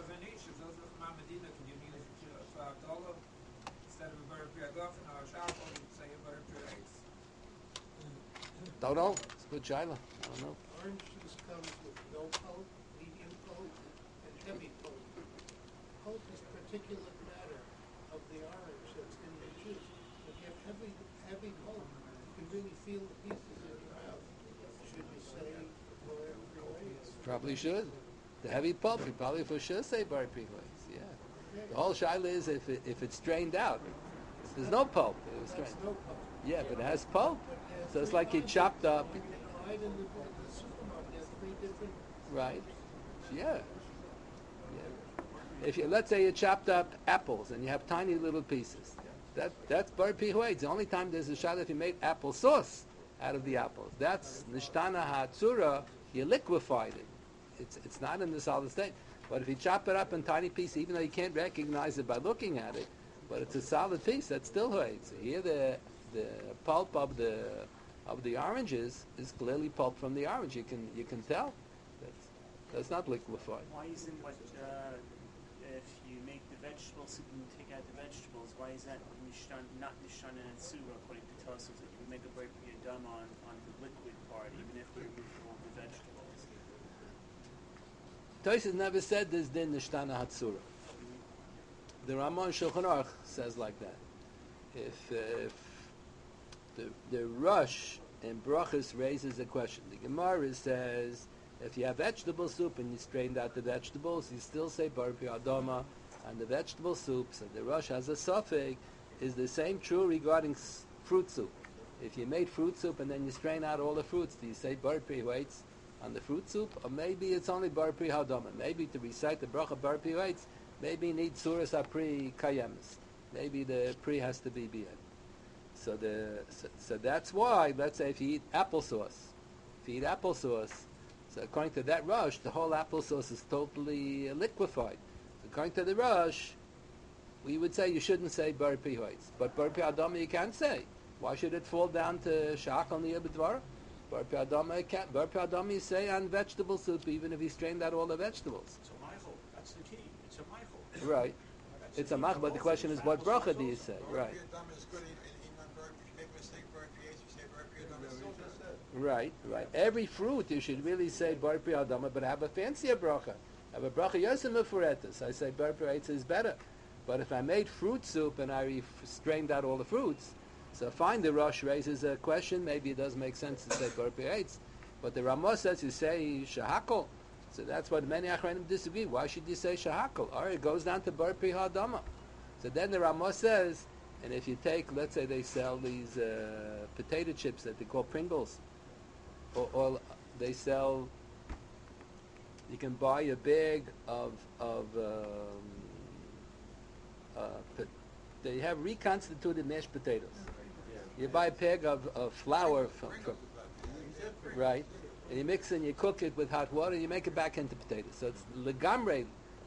Don't know. It's a good shaila. I don't know. Orange juice comes with no pulp, medium pulp, and heavy pulp. Pulp is particulate matter of the orange that's in the juice. If you have heavy pulp, you can really feel the pieces in your mouth. Should you say bari prihuetz? Probably should. The heavy pulp, you probably for sure say bari prihuetz. Yeah. The whole shaila is if it's strained out. There's no pulp. It was strained. No pulp. Yeah, but it has pulp. So it's like you chopped up. Right in the supermarket, you have 3 different. Right. Yeah. If you, let's say you chopped up apples and you have tiny little pieces, that's bar pihuetz. The only time there's a shot if you made apple sauce out of the apples. That's nishtana ha'atzura. You liquefied it. It's not in the solid state. But if you chop it up in tiny pieces, even though you can't recognize it by looking at it, but it's a solid piece, that's still huetz. Here the pulp of the oranges is clearly pulp from the orange. You can tell. That's not liquefied. Why isn't if you make the vegetables, you can take out the vegetables, why is that not Nishtana and Surah according to Tosfos, that you can make a break for your dam on the liquid part, even if you remove all the vegetables? Tosfos never said this din nishtana hatzura. The Ramon Shulchan Aruch says like that. If the rush in brachas raises a question, the Gemara says if you have vegetable soup and you strained out the vegetables, you still say bar pi adama on the vegetable soup. So the rush has a suffix. Is the same true regarding fruit soup? If you made fruit soup and then you strain out all the fruits, do you say bar pi waits on the fruit soup, or maybe it's only bar pri hadama? Maybe to recite the bracha bar pri waits, maybe you need suras apri kayemis. Maybe the pri has to be bien. So that's why, let's say if you eat applesauce, so according to that rush, the whole applesauce is totally liquefied. So according to the rush, we would say you shouldn't say bar pri waits, but bar pri hadama you can't say. Why should it fall down to shachal niya b'dvara? Bar pi adama you say on vegetable soup, even if you strained out all the vegetables. It's a Michael. That's the key. It's a Michael. Right. It's a mach, but the question is, what bracha do you say? Right. Right. Every fruit you should really say bar pi adama, but have a fancier bracha. Have a bracha yosem mefuretus. I say bar pi is better. But if I made fruit soup and I strained out all the fruits, so fine, the Rosh raises a question. Maybe it does make sense to say bar pi eitz, but the Ramah says you say shahakol. So that's what many achronim disagree. Why should you say shahakol? Or it goes down to bar pi hadama. So then the Ramah says, and if you take, let's say they sell these potato chips that they call Pringles, or they sell, you can buy a bag of they have reconstituted mashed potatoes. You buy a peg of flour from right, and you mix it and you cook it with hot water and you make it back into potatoes. So it's legamre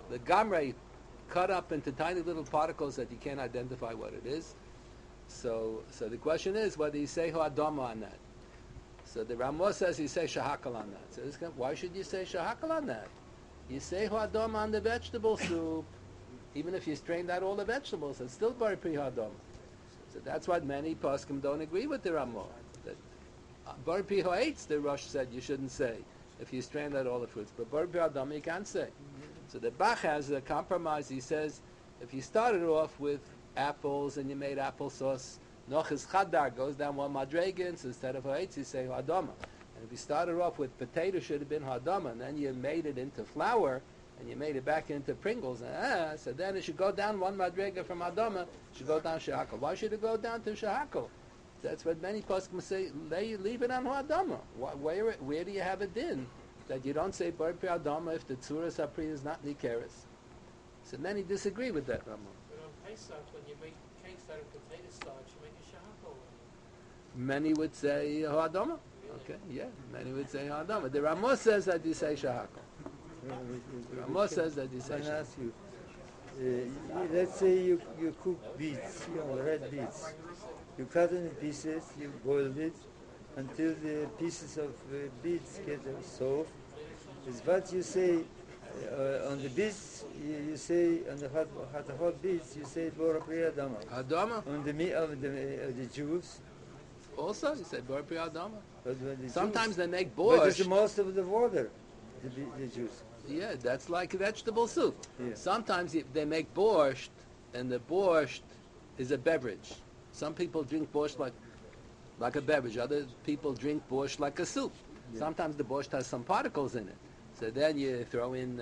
cut up into tiny little particles that you can't identify what it is. So the question is whether you say ho'adama on that. So the Ramah says you say shahakal on that. So why should you say shahakal on that? You say ho'adama on the vegetable soup, even if you strained out all the vegetables, it's still bar pri hadama. So that's why many poskim don't agree with the Ramah. That bar pi ha'etz, the Rosh said you shouldn't say if you strain out all the fruits, but bar pi hadama you can't say. So the Bach has a compromise. He says if you started off with apples and you made applesauce, nochis chadar goes down one madrega, so instead of ha'etz you say hadama. And if you started off with potato, should have been hadama, and then you made it into flour, and you made it back into Pringles, so then it should go down one madrega from Adama, it should go down Shahakal. Why should it go down to Shahakal? That's what many poskim say, leave it on Adama. Where do you have it in? That you don't say Bar Pi Adama if the Tzuras Apri is not Nikeres. So many disagree with that, Ramon. But on Pesach, when you make cakes out of potato starch, you make a shahakol. Many would say Adama. Really? Okay, yeah, many would say Adama. The Ramah says that you say Shahakal. Ramah says that you say I ask you, let's say you cook beets, red beets. You cut it in pieces, you boiled it until the pieces of beets get soft. It's what you say on the beets. You say on the hot beets. You say Bora Priya Adama. Adama. On the meat of the juice. Also, you say Bar Pi Adama. The Sometimes juice, they make but it's borscht. most of the water, the juice. Yeah, that's like vegetable soup. Yeah. Sometimes they make borscht, and the borscht is a beverage. Some people drink borscht like a beverage. Other people drink borscht like a soup. Yeah. Sometimes the borscht has some particles in it. So then you throw in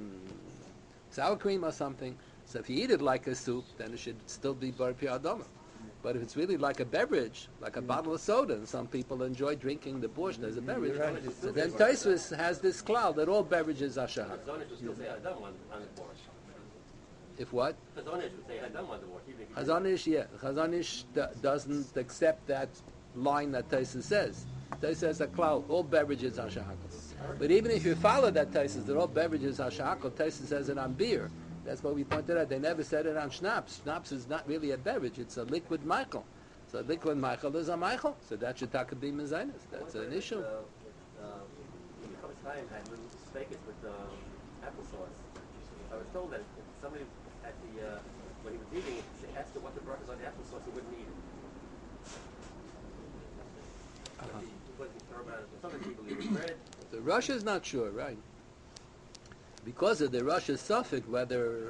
sour cream or something. So if you eat it like a soup, then it should still be bar pi adama. But if it's really like a beverage, like a bottle of soda, and some people enjoy drinking the borscht as a beverage, so then Tosfos has this cloud that all beverages are shahak. Chazonish would still say Hadam on the borscht. If what? Chazonish would say Hadam on the borscht. even if he Chazonish, yeah. Chazonish doesn't accept that line that Tosfos says. Tosfos says a cloud, all beverages are shahak. But even if you follow that Tosfos, that all beverages are shahak, Tosfos says it on beer. That's what we pointed out. They never said it on schnapps. Schnapps is not really a beverage. It's a liquid Michael. So liquid Michael is a Michael. So that should talk be mezainis. That's an issue. Chavetz Chaim had little spaghetti with applesauce. I was told that if somebody at the when he was eating it, asked him what the broth is on the applesauce, he wouldn't eat it. He wasn't sure about it. Some people eat bread. The Russia is not sure, right? because of the Rosh's suffix, whether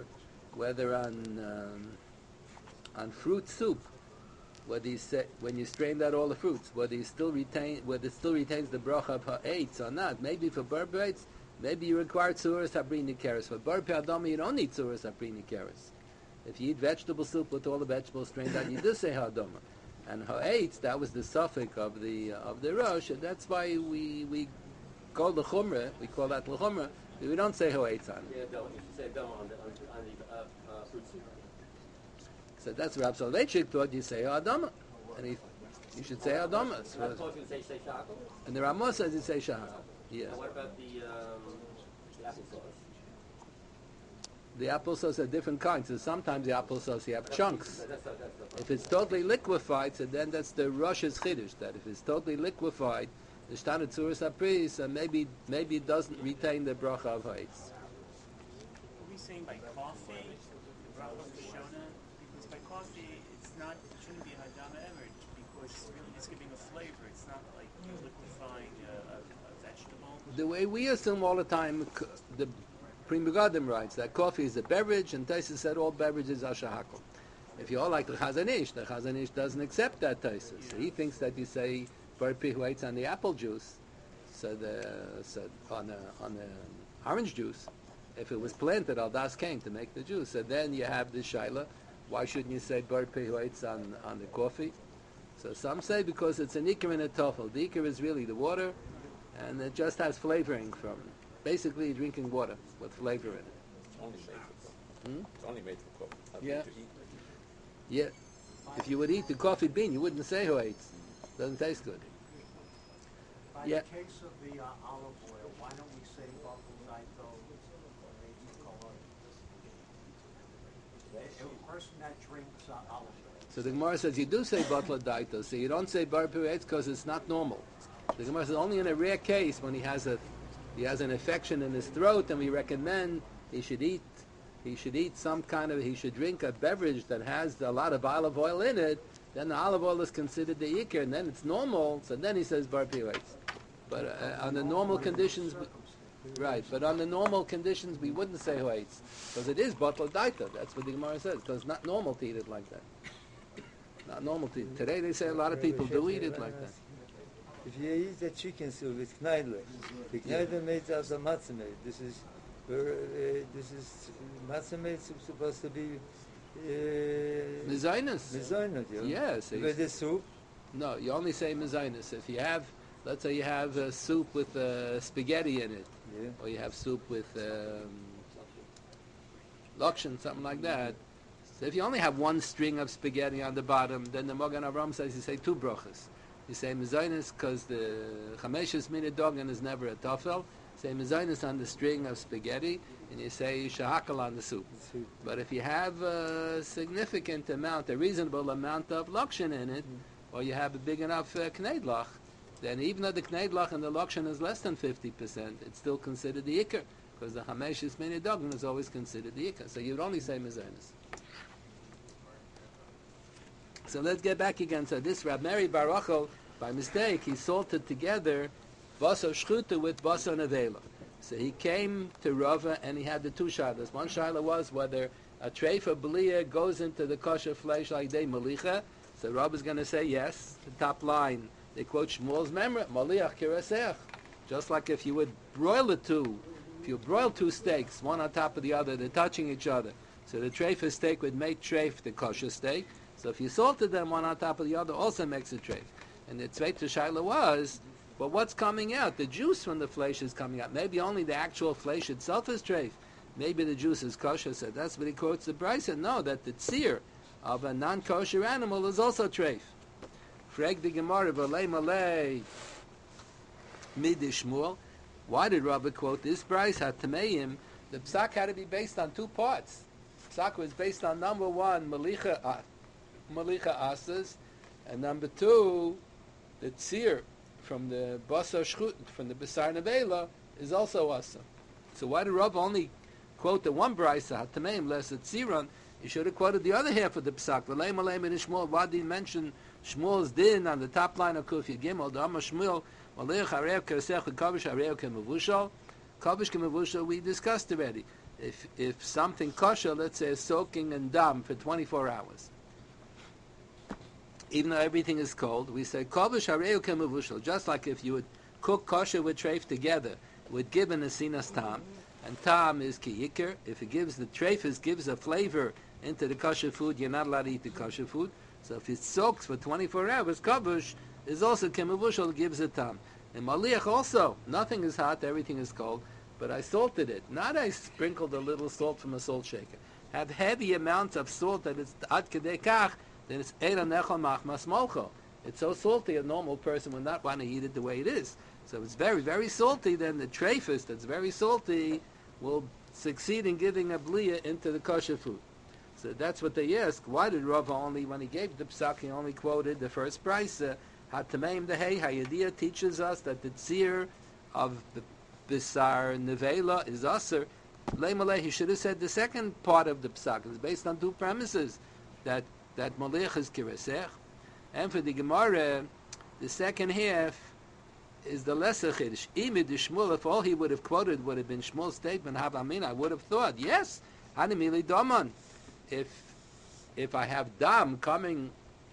on fruit soup, whether you say, when you strained out all the fruits, whether it still retains the bracha of ha'etz or not. Maybe for burbates, maybe you require tzuras habrini keres. For burpe adama, you don't need tzuras habrini keres. If you eat vegetable soup with all the vegetables strained out, you do say ha'adama. And ha'etz, that was the suffix of the Rosh, and that's why we call the chumrah, we call that l'chumrah. We don't say ha'etz on it. Yeah, no, you should say dama on the fruit soup. So that's what Rav Soloveitchik thought. You say ha'adama, and you should say ha'adama. So I thought you would say shehakol. And the Ramah says you say shahakol. Yes. And what about the applesauce? The applesauce are different kinds. So sometimes the applesauce you have chunks. That's If it's totally liquefied, so then that's the Rosh's chiddush. That if it's totally liquefied, the Shtana Tzuras HaPris, maybe it doesn't retain the bracha of Ha'etz. Are we saying by coffee, the bracha of Shona? Because by coffee, it shouldn't be a hadama ever, because it's really just giving a flavor. It's not like you're liquefying a vegetable. The way we assume all the time, the Pri Megadim writes that coffee is a beverage, and Taisus said all beverages are shahakol. If you all like the Chazon Ish doesn't accept that Taisus. So he thinks that you say Barpi who eats on the apple juice, so on the orange juice, if it was planted, al das came to make the juice. So then you have the shaila. Why shouldn't you say Barpi who eats on the coffee? So some say because it's an ikar and a tofel. The ikar is really the water, and it just has flavoring from it. Basically, drinking water with flavor in it. It's only made for coffee. It's only made for coffee. Yeah. To eat. Yeah. If you would eat the coffee bean, you wouldn't say who eats. Doesn't taste good. By Yeah. the case of the olive oil, why don't we say Bakuzaito a person that drinks olive oil? So the Gemara says you do say batla daito. So you don't say bar puretz because it's not normal. The Gemara says only in a rare case when he has an infection in his throat, and we recommend he should drink a beverage that has a lot of olive oil in it. Then the olive oil is considered the ikar, and then it's normal. So then he says bar puretz. But on the normal conditions, right? But on the normal conditions, we wouldn't say hoetz because it is batla daito. That's what the Gemara says. Because it's not normal to eat it like that. Not normal to eat. Today they say a lot of people do eat it like that. If you eat a chicken soup with kneidle, the kneidle made out of matzah meat. This is matzah meat supposed to be Mezainis. Yes. With the soup? No, you only say mezainis. If you have, let's say you have a soup with spaghetti in it, or you have soup with lakshan, something like that. So if you only have one string of spaghetti on the bottom, then the Mogan Avram says you say two brachas. You say mezainis because the chameshes minute dogan is never a tafel. Say mezainis on the string of spaghetti, and you say shahakal on the soup. But if you have a significant amount, a reasonable amount of lakshan in it, or you have a big enough kneidlach, then even though the kneidlach and the lakshan is less than 50%, it's still considered the ikar, because the chameshes minute dogan is always considered the ikar. So you'd only say mezainis. So let's get back again. So this Rab Meri Bar Achel, by mistake, he salted together basar shchuta with basar nevela. So he came to Rava and he had the two shilas. One shila was whether a treifa belia goes into the kosher flesh like day malicha. So Rava is going to say yes. The top line, they quote Shmuel's memra, maliach kiraseach. Just like if you would broil the two, if you broil two steaks, one on top of the other, they're touching each other. So the treifa steak would make treif the kosher steak. So if you salted them one on top of the other, also makes a treif. And the zweite shaila was, but what's coming out? The juice from the flesh is coming out. Maybe only the actual flesh itself is treif. Maybe the juice is kosher. So that's what he quotes the Brisa. No, that the tzir of a non-kosher animal is also treif. Frag the Gemara, v'lei malei midi Shmuel. Why did Rabbi quote this Brisa? Tameim. The psak had to be based on two parts. Psak was based on number one, malicha asas, and number two, the tzir from the basar shchut, from the basar nevela, is also asa. So why did Rav only quote the one brisa, hatameim less the tziron? He should have quoted the other half of the psak. V'lei malei min Shmuel. Why did he mention Shmuel's din on the top line of Kufya Gimel? The Amar Shmuel, malech harev keresech v'kavish harev kemevushal. Kavish Kemavusha, we discussed already. If something kosher, let's say, is soaking in dam for 24 hours, even though everything is cold, we say Kavish Hareu Kemavusha, just like if you would cook kosher with treif together, it would give an asinas tam, and tam is ki yikr. If it gives, the treifus gives a flavor into the kosher food, you're not allowed to eat the kosher food. So if it soaks for 24 hours, kavush is also kemevushal, gives a tam. And maliach also, nothing is hot, everything is cold, but I salted it. Not I sprinkled a little salt from a salt shaker. Have heavy amounts of salt that it's ad kedei kach, then it's eira nechol machmas molcho. It's so salty a normal person would not want to eat it the way it is. So it's very, very salty, then the treifus that's very salty will succeed in giving a bliya into the kosher food. So that's what they ask. Why did Rava only, when he gave the psak, he only quoted the first price? Hatameim dehei Hayadia teaches us that the tzir of the bisar nevela is aser. Leimalei, he should have said the second part of the psak. It's based on two premises, that malech is kiresech, and for the Gemara, the second half is the lesser chiddush. Imid Shmuel, if all he would have quoted would have been Shmuel's statement, Havamin, I would have thought, yes, Hanimili Daman. If I have dam coming,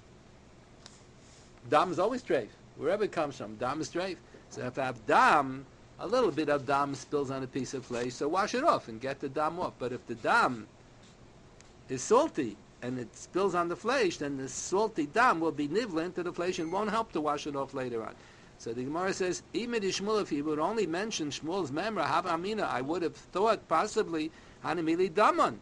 dam is always treif. Wherever it comes from, dam is treif. So if I have dam, a little bit of dam spills on a piece of flesh, so wash it off and get the dam off. But if the dam is salty and it spills on the flesh, then the salty dam will be nivla into the flesh and won't help to wash it off later on. So the Gemara says, Imid Shmuel, if he would only mention Shmuel's memra, Hav Amina, I would have thought possibly Hanimili Daman.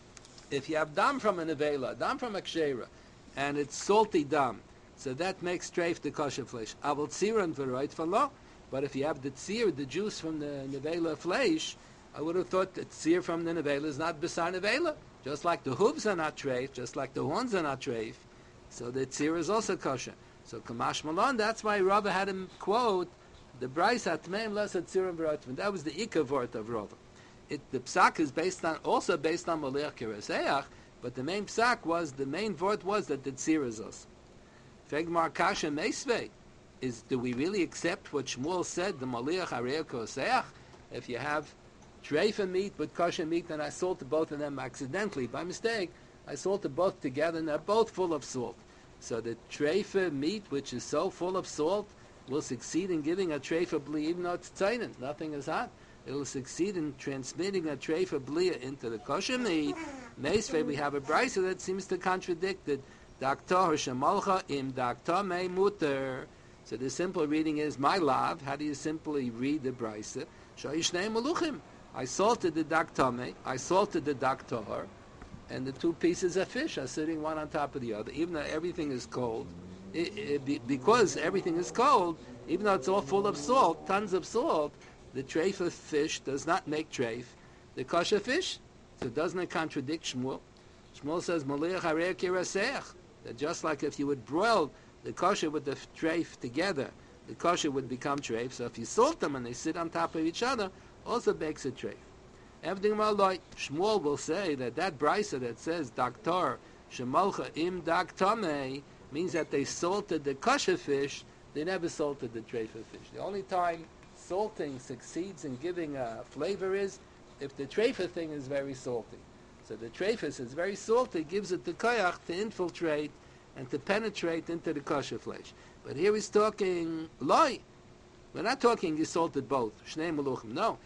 If you have dam from a nevela, dam from a kshera, and it's salty dam, so that makes treif the kosher flesh. Avol tziran v'roit v'lo. But if you have the tzir, the juice from the nevela flesh, I would have thought that tzir from the nevela is not besar nevela. Just like the hooves are not treif, just like the horns are not treif, so the tzir is also kosher. So Kamash Malon, that's why Rava had him quote the Bryce Atmeim Lasa Tzirim V'Rotvim. That was the Ika Vort of Rava. The psak is also based on Malech Kiraseach, but the main psak was, the main vort was that the tzir is us. Fegmar Kasha Meisvei, do we really accept what Shmuel said, the Malech Harei Kiraseach? If you have treifa meat with kosher meat, and I salted both of them accidentally, by mistake, I salted both together, and they're both full of salt. So the treifa meat, which is so full of salt, will succeed in giving a treifa bli, even though it's tzayin, nothing is hot. It will succeed in transmitting a treifa blia into the kosher meat. Meisvei, we have a brisa that seems to contradict it. Daktor shemalcha im daktor me muter. So the simple reading is, my love, how do you simply read the brisa? Shoishnei maluchim. I salted the daktame, I salted the daktor, and the two pieces of fish are sitting one on top of the other, even though everything is cold. Because everything is cold, even though it's all full of salt, tons of salt, the treif of fish does not make treif the kosher fish. So doesn't it contradict Shmuel? Shmuel says, Malech harei kiraseach, that just like if you would broil the kosher with the treif together, the kosher would become treif. So if you salt them and they sit on top of each other, also makes a treif. Everything maloi. Shmuel will say that brisa that says daktor shemalcha im daktame means that they salted the kosher fish, they never salted the treifa fish. The only time salting succeeds in giving a flavor is if the treifa thing is very salty. So the treifus is very salty, gives it the koyach to infiltrate and to penetrate into the kosher flesh. But here he's talking loy. We're not talking you salted both. Shnei maluchim. No.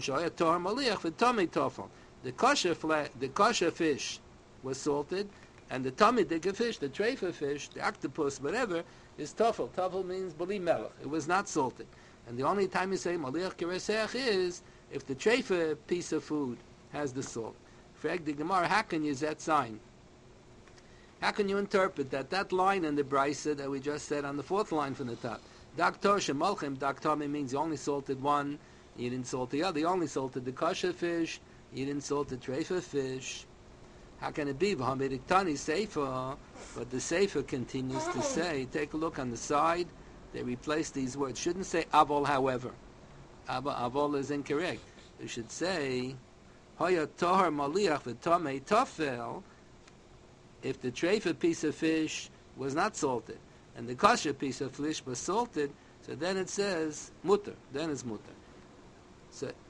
The kosher fish was salted, and the tamidik fish, the treifa fish, the octopus, whatever, is tofel. Tofel means bali melech. It was not salted. And the only time you say maliach kireseach is if the treifa piece of food has the salt. Frag the Gemara, how can you use that sign? How can you interpret that line in the brisa that we just said on the fourth line from the top? Daktor shemalchim, daktame means you only salted one, you didn't salt the other. You only salted the kosher fish, you didn't salt the treifa fish. How can it be? V'hamediktani sefer, but the sefer continues to say, take a look on the side, they replace these words. Shouldn't say avol, however. Avol is incorrect. It should say, hoya tohar maliach v'tomei tofel, if the treifa piece of fish was not salted, and the kosher piece of fish was salted, so then it says mutter, then it's mutter. So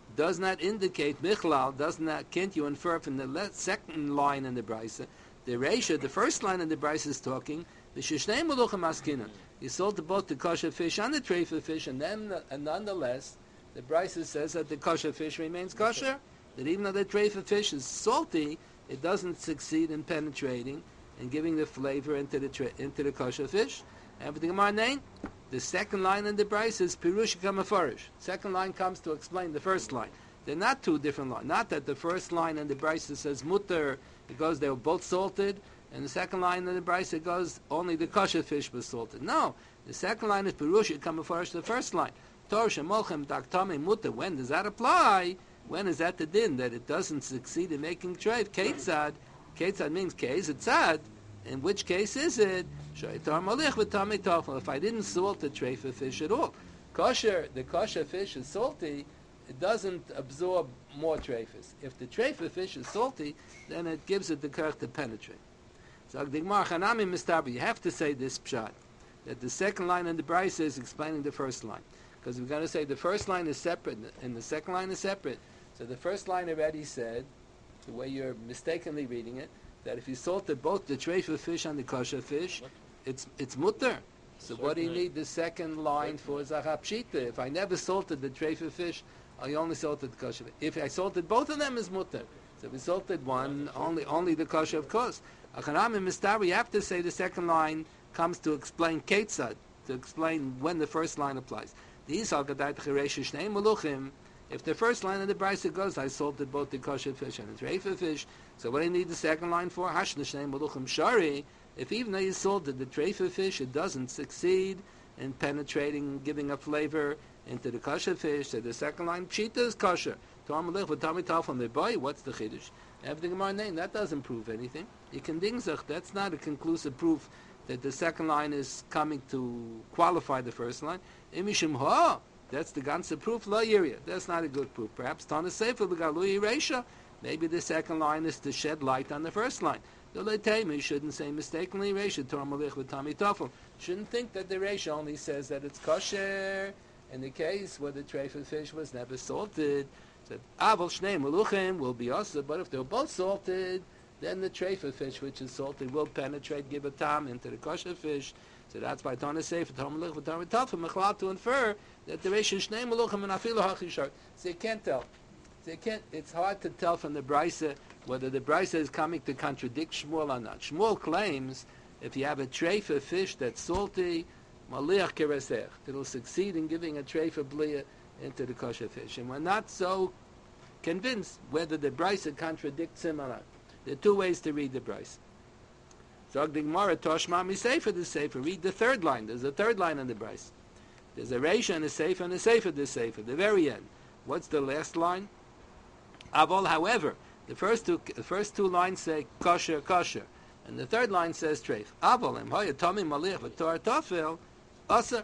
does not indicate Michlal, can't you infer from the second line in the Brisa, the Reisha, the first line in the Brisa is talking, the Shishnei Meluchim Askinan. You sold both the kosher fish and the treifa fish, and nonetheless, the Brisa says that the kosher fish remains kosher, that even though the treifa fish is salty, it doesn't succeed in penetrating and giving the flavor into the kosher fish. And for the Gemara name, the second line in the Brisa is Pirush Kamafarish. Second line comes to explain the first line. They're not two different lines. Not that the first line in the Brisa says mutter because they were both salted, and the second line in the Brisa goes only the kosher fish was salted. No, the second line is Pirush Kamafarish. The first line, Tor Shemolchem Daktame mutter. When does that apply? When is that the din that it doesn't succeed in making treif? Ketzad. Ketzad means ketzad. In which case is it? If I didn't salt the treifa fish at all, the kosher fish is salty, it doesn't absorb more treifas. If the treifa fish is salty, then it gives it the kerch to penetrate. So you have to say this pshat, that the second line in the Brisa is explaining the first line. Because we're going to say the first line is separate and the second line is separate. So the first line already said, the way you're mistakenly reading it, that if you salted both the treifa fish and the kosher fish, it's mutter. So what do you need the second line for Zachar Pshita? If I never salted the treifa fish, I only salted the kosher fish. If I salted both of them, is mutter. So if we salted one, only the kosher, of course. Achanam and Mistar, you have to say the second line comes to explain Ketzad, to explain when the first line applies. If the first line of the Brisa goes, I salted both the kosher fish and the treifa fish, so what do you need the second line for? If even though you salted the treifa fish, it doesn't succeed in penetrating, giving a flavor into the kosher fish, so the second line, pshita is kosher. What's the chiddush? Everything in my name, that doesn't prove anything. You can dingzach, that's not a conclusive proof that the second line is coming to qualify the first line. Imishim ha, that's the ganze proof, la yiria. That's not a good proof. Perhaps Tana Sefer l'galui reisha. Maybe the second line is to shed light on the first line. The Leitema shouldn't say mistakenly reisha Torah malich with Tami Tafel. Shouldn't think that the reisha only says that it's kosher in the case where the treifa fish was never salted. That Aval Shnei Meluchim will be also, but if they're both salted, then the treifa fish, which is salted, will penetrate, give a tam into the kosher fish. So that's why Tana Sefer Torah malich with Tami Tafel mechlal to infer that the reisha Shnei Meluchim and Afilu Hachishar. So you can't tell. It's hard to tell from the Brisa whether the Brisa is coming to contradict Shmuel or not. Shmuel claims if you have a treifa fish that's salty, maliach keresech, it'll succeed in giving a treifa blia into the kosher fish. And we're not so convinced whether the Brisa contradicts him or not. There are two ways to read the Brisa. Zog the Gemara, Toshma mi Sefer the Sefer. Read the third line. There's a third line in the Brisa. There's a Reisha and a Sefer and a Sefer the Sefer. The very end. What's the last line? Avol, however, the first two lines say kosher, kosher, and the third line says treif. Avol, em hoya tomi malich v'tor tofel, aser.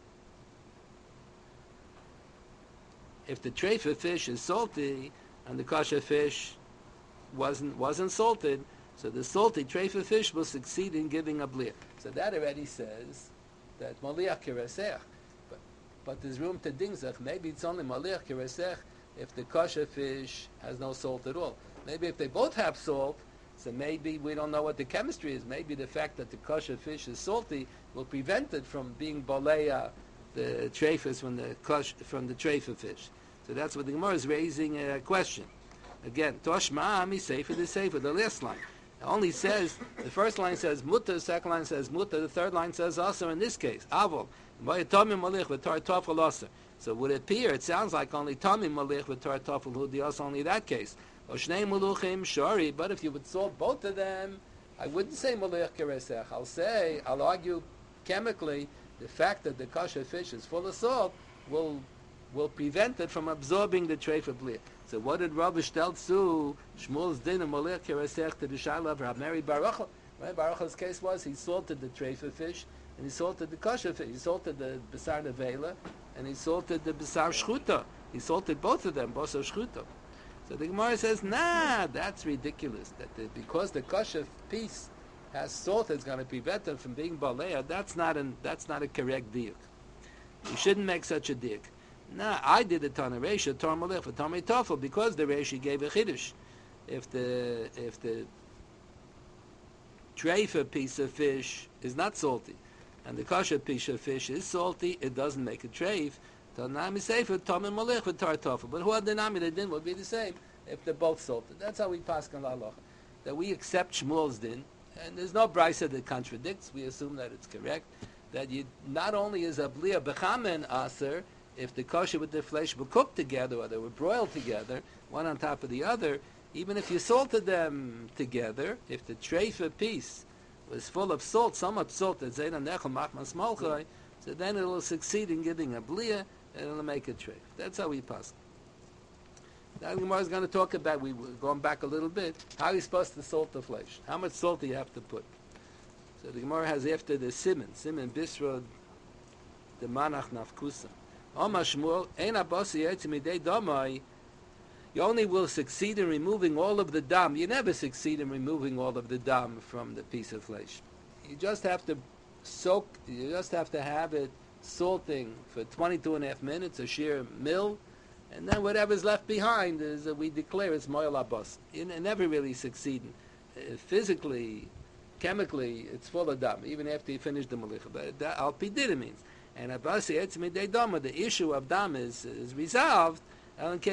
If the treifa fish is salty and the kosher fish wasn't salted, so the salty treifa fish will succeed in giving a blia. So that already says that maliach kiresech. But there's room to dingzach. Maybe it's only maliach kiresech if the kosher fish has no salt at all. Maybe if they both have salt, so maybe we don't know what the chemistry is. Maybe the fact that the kosher fish is salty will prevent it from being baleya, the treifas from the treifa fish. So that's what the Gemara is raising a question. Again, Toshma mi Sefer the Sefer, the last line. It only says, the first line says mutter, the second line says mutter, the third line says also in this case, avol. So would it appear, it sounds like only Tamim Malich with Tar Tafel Hudios, only that case. Oshnei Muluchim, Shari, but if you would salt both of them, I wouldn't say Malich Keresech. I'll argue chemically, the fact that the kosher fish is full of salt will prevent it from absorbing the treifa blia. So what did Rabbi Shtel Tzu, Shmuel's din and Malich Keresech to the Shaila of Rab Meri Baruch? Right? Baruch's case was he salted the treifa fish, and he salted the kosher fish. He salted the Besar Nevela, and he salted the Besar Shchuta. He salted both of them, Basar Shchuta. So the Gemara says, nah, that's ridiculous. Because the kosher piece has salt, it's going to prevent it from being Balea. That's not a correct diuk. You shouldn't make such a diuk. Nah, I did it on a Reisha, Tor Malech, for Tomei Tofel, because the Reisha gave a Chiddush. If the treifa piece of fish is not salty, and the kosher piece of fish is salty, it doesn't make a treif. Tanami Sefer, Tomei Malech, for Tar Tofel. But who had the nami, the din would be the same if they're both salted. That's how we pass on la halacha. That we accept Shmuel's din, and there's no brisa that contradicts. We assume that it's correct. That you not only is a blia bechamen aser if the kosher with the flesh were cooked together or they were broiled together, one on top of the other. Even if you salted them together, if the treifa piece was full of salt, somewhat salted, so then it will succeed in giving a blia and it will make a treif. That's how we pass. Now the Gemara is going to talk about, we were going back a little bit, how you're supposed to salt the flesh. How much salt do you have to put? So the Gemara has after the Siman Bisrod, the Manach Nafkusa. Omar Shmuel, Ein Abasi Yetzimidei Domai, you only will succeed in removing all of the dam. You never succeed in removing all of the dam from the piece of flesh. You just have to you just have to have it salting for 22 and a half minutes, a sheer mill, and then whatever's left behind is, we declare it's moil abos. You never really succeed. Physically, chemically, it's full of dam, even after you finish the malicha. But al pidira means. And abasi etzmidei dama, the issue of dam is resolved. You have to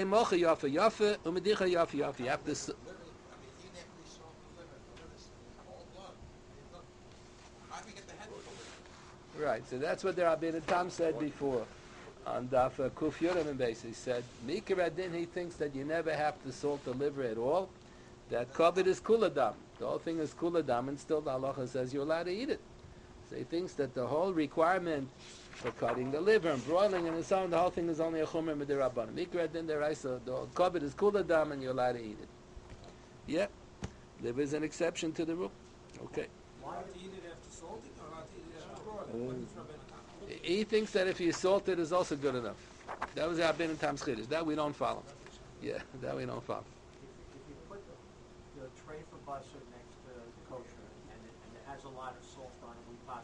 right, so that's what the Rabbeinu Tam said before on Daf Kuf Yoram base. He said, Mikaradin, he thinks that you never have to salt the liver at all, that kavod is kuladam. The whole thing is kuladam, and still the halacha says you're allowed to eat it. So he thinks that the whole requirement for cutting the liver and broiling and so on, the whole thing is only a chumer midirabbanan. Mikaradin deraisa, the kavod is kuladam, and you're allowed to eat it. Yeah, liver is an exception to the rule. Okay. Why have to eat it after salting or not to eat it after broiling? He thinks that if you salt it is also good enough. That was Rabbeinu Tam's chiddush. That we don't follow. Yeah, that we don't follow. If you put the tray for basar next to the kosher and it has a lot of salt on it, we pass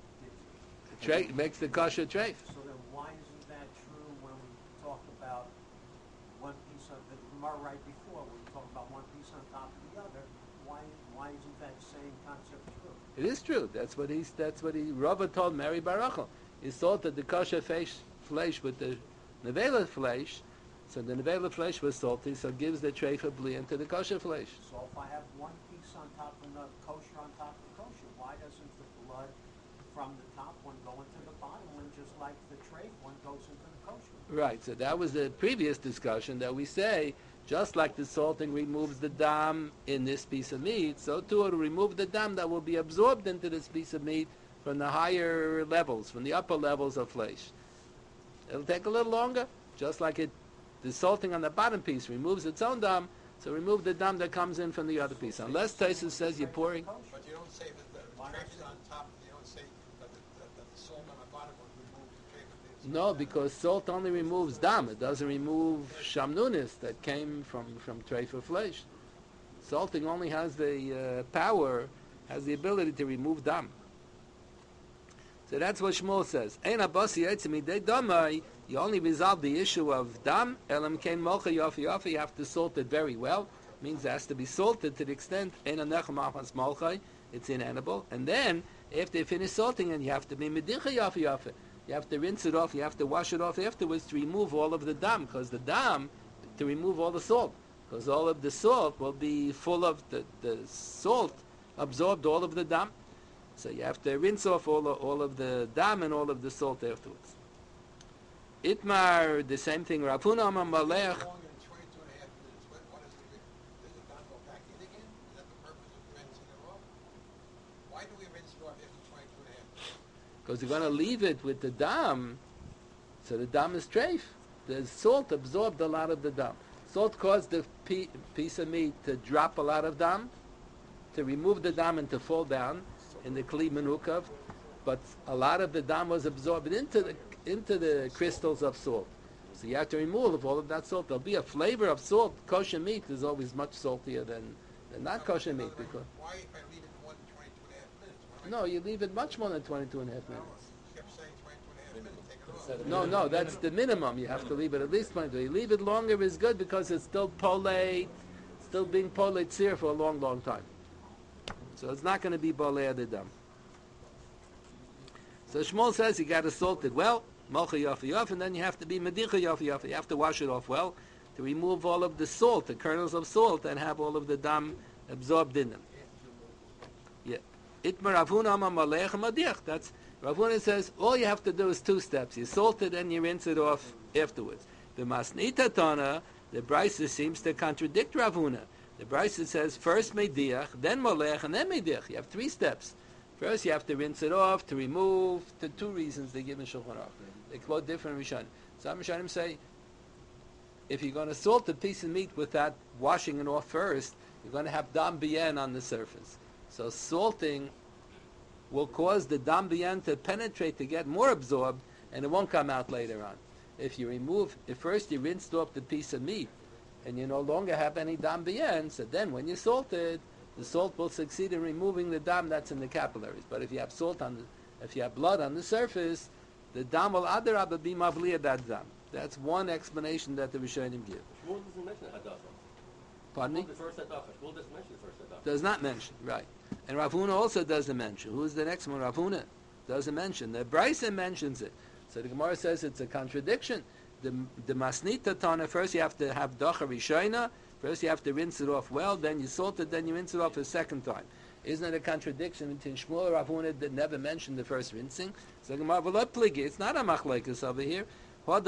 The tray makes the kosher treif. So then why isn't that true when we talk about one piece of the Gemara right before, we talk about one piece on top of the other? Why isn't that same concept true? It is true. That's what Rava told Mary Barachel. He salted the kosher flesh with the nevela flesh, so the nevela flesh was salty, so it gives the treifa bli into the kosher flesh. So if I have one piece on top of the kosher on top of the kosher, why doesn't the blood from the top one go into the bottom one, just like the treif one goes into the kosher? Right, so that was the previous discussion that we say, just like the salting removes the dam in this piece of meat, so too it will remove the dam that will be absorbed into this piece of meat from the higher levels, from the upper levels of flesh. It'll take a little longer, just like the salting on the bottom piece removes its own dam, so remove the dam that comes in from the other piece. Unless Taisus says you're pouring... But you don't say that the treif is on top, you don't say that the salt on the bottom would remove the treif. No, because salt only removes dam. It doesn't remove shamnunis that came from treifa flesh. Salting only has the power, has the ability to remove dam. So that's what Shmuel says. You only resolve the issue of dam. You have to salt it very well. Means it has to be salted to the extent it's inedible. And then, after you finish salting it, you have to be medicha yafi yafi. You have to rinse it off, you have to wash it off afterwards to remove all of the dam, because the dam, to remove all the salt, because all of the salt will be full of the salt, absorbed all of the dam. So you have to rinse off all of the dam and all of the salt afterwards. Itmar, the same thing, Rapuna Malech. Longer than 22 and a half minutes. What is it? Does the dam go back in again? Is that the purpose of rinsing it off? Why do we rinse it off after 22 and a half minutes? Because you're going to leave it with the dam, so the dam is treif. The salt absorbed a lot of the dam. Salt caused the piece of meat to drop a lot of dam, to remove the dam and to fall down in the kli menukav, but a lot of the dam was absorbed into the crystals of salt. So you have to remove all of that salt. There'll be a flavor of salt. Kosher meat is always much saltier than not kosher meat. Because why if I leave it more than 22 and a half minutes? no, you leave it much more than 22 and a half minutes. You kept saying 22 and a half minutes. Take it off. No, that's the minimum. You have to leave it at least 20. You leave it longer is good because it's still polate, still being polate seer for a long, long time. So it's not going to be bolei the dam. So Shmuel says you got to salt it well, malcha yafi yaf, and then you have to be medicha yafi yaf. You have to wash it off well to remove all of the salt, the kernels of salt, and have all of the dam absorbed in them. Yeah. Itmar Ravuna ama malech madiach. That's Ravuna says all you have to do is 2 steps. You salt it and you rinse it off afterwards. The Masnita Tana, the Brisa seems to contradict Ravuna. The Brisa says first mediach, then malech, and then mediach. You have 3 steps. First you have to rinse it off to remove the 2 reasons they give in Shulchan Aruch. They quote different Rishonim. Some Rishonim say if you're going to salt a piece of meat without washing it off first, you're going to have dam bien on the surface. So salting will cause the dam bien to penetrate, to get more absorbed, and it won't come out later on. If first you rinsed off the piece of meat, and you no longer have any dam bien, so then when you salt it, the salt will succeed in removing the dam that's in the capillaries. But if you have if you have blood on the surface, the dam will adarabba be mavliya that dam. That's one explanation that the Rishonim give. Shmuel doesn't mention hadacha. Pardon me? The first hadacha. Shmuel doesn't mention the first hadacha. Does not mention, right. And Ravuna also doesn't mention. Who's the next one? Ravuna doesn't mention. The Brisa mentions it. So the Gemara says it's a contradiction. The Masnita Tana, first you have to have dacha rishayna, first you have to rinse it off well, then you salt it, then you rinse it off a second time. Isn't it a contradiction between Shmuel and Ravuna that never mentioned the first rinsing? So the Gemara, it's not a machlekes over here. Did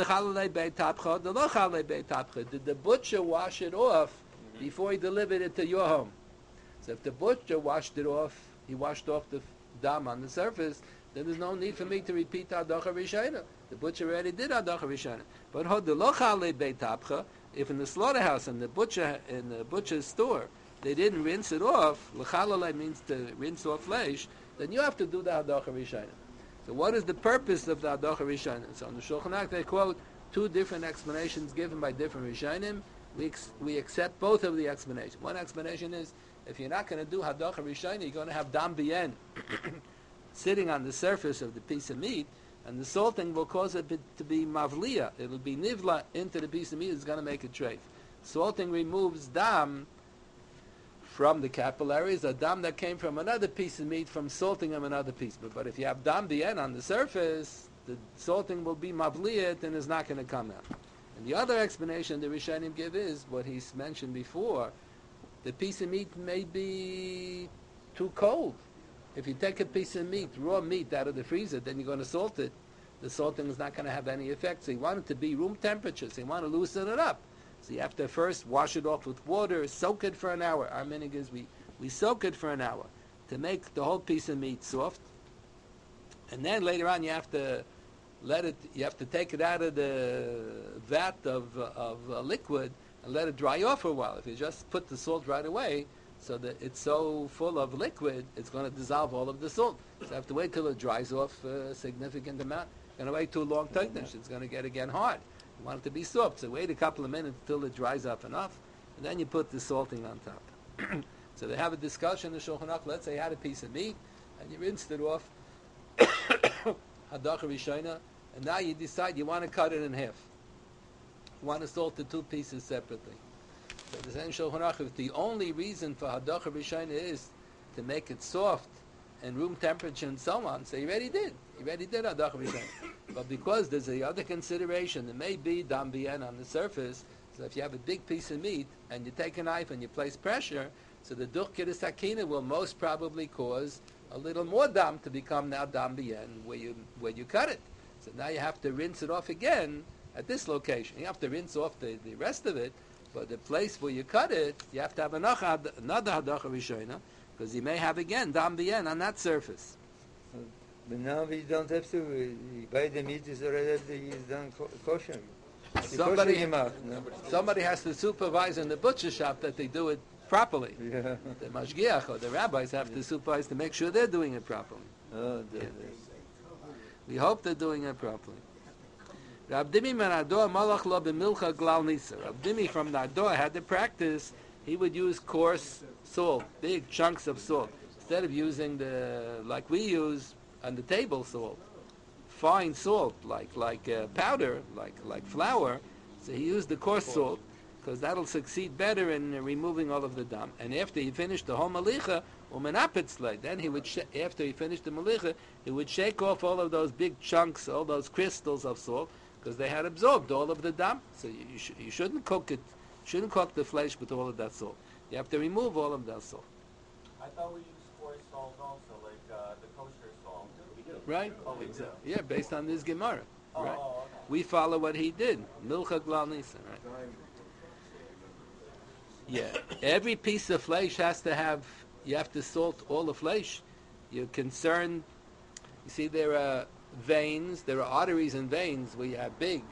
the butcher wash it off before he delivered it to your home? So if the butcher washed it off, he washed off the dam on the surface, then there's no need for me to repeat Hadacha Rishayna. The butcher already did Hadacha Rishayna. But if in the slaughterhouse and the butcher's store they didn't rinse it off, l'chalalei means to rinse off flesh, then you have to do the Hadacha Rishayna. So what is the purpose of the Hadacha Rishayna? So on the Shulchan Aruch they quote 2 different explanations given by different Rishonim. We accept both of the explanations. One explanation is if you're not going to do Hadacha Rishayna, you're going to have dam bien sitting on the surface of the piece of meat, and the salting will cause it to be mavliya. It will be nivla into the piece of meat. It's going to make it treif. Salting removes dam from the capillaries, a dam that came from another piece of meat from salting of another piece. But if you have dam bien on the surface, the salting will be mavliyat and is not going to come out. And the other explanation the Rishonim give is what he's mentioned before. The piece of meat may be too cold. If you take a piece of meat, raw meat, out of the freezer, then you're going to salt it. The salting is not going to have any effect. So you want it to be room temperature. So you want to loosen it up. So you have to first wash it off with water, soak it for an hour. Our minhag is we soak it for an hour to make the whole piece of meat soft. And then later on you have to take it out of the vat of liquid and let it dry off for a while. If you just put the salt right away, so that it's so full of liquid, it's going to dissolve all of the salt. So you have to wait till it dries off a significant amount. You're going to wait too long, it's going to get again hard. You want it to be soft, so wait a couple of minutes till it dries up enough, and then you put the salting on top. So they have a discussion in the Shulchan Aruch. Let's say you had a piece of meat, and you rinsed it off, Hadacha Rishayna, and now you decide you want to cut it in half. You want to salt the 2 pieces separately. So the same Shulchan Aruch, if the only reason for Hadacha Rishayna is to make it soft and room temperature and so on, so he already did Hadacha Rishayna. But because there's a other consideration, there may be dam bien on the surface, so if you have a big piece of meat and you take a knife and you place pressure, so the duch kiddush sakina will most probably cause a little more dam to become now dam bien where you cut it. So now you have to rinse it off again at this location. You have to rinse off the rest of it, but the place where you cut it, you have to have another Hadacha Rishayna, because you may have again dam bien on that surface. But now we don't have to buy the meat is already done kosher. Somebody has to supervise in the butcher shop that they do it properly. Yeah. The mashgiach or the rabbis have to supervise to make sure they're doing it properly. We hope they're doing it properly. Rabdimi Manador Malach Lo B'Milcha Glal Nisa. Rabdimi from Nador had the practice, he would use coarse salt, big chunks of salt, instead of using like we use on the table salt, fine salt, like powder, like flour. So he used the coarse salt, because that'll succeed better in removing all of the dam. And after he finished the whole malicha, then he would, after he finished the malicha, he would shake off all of those big chunks, all those crystals of salt, because they had absorbed all of the dam. So you shouldn't cook it, shouldn't cook the flesh with all of that salt. You have to remove all of that salt. I thought we used coarse salt also, like the kosher salt. Right? Oh, we do. Yeah, based on this Gemara. Oh, Right? okay. We follow what he did. Milcha glal nisan, right? Yeah. Every piece of flesh has to have, you have to salt all the flesh. You're concerned, you see there are veins, there are arteries and veins where you have big,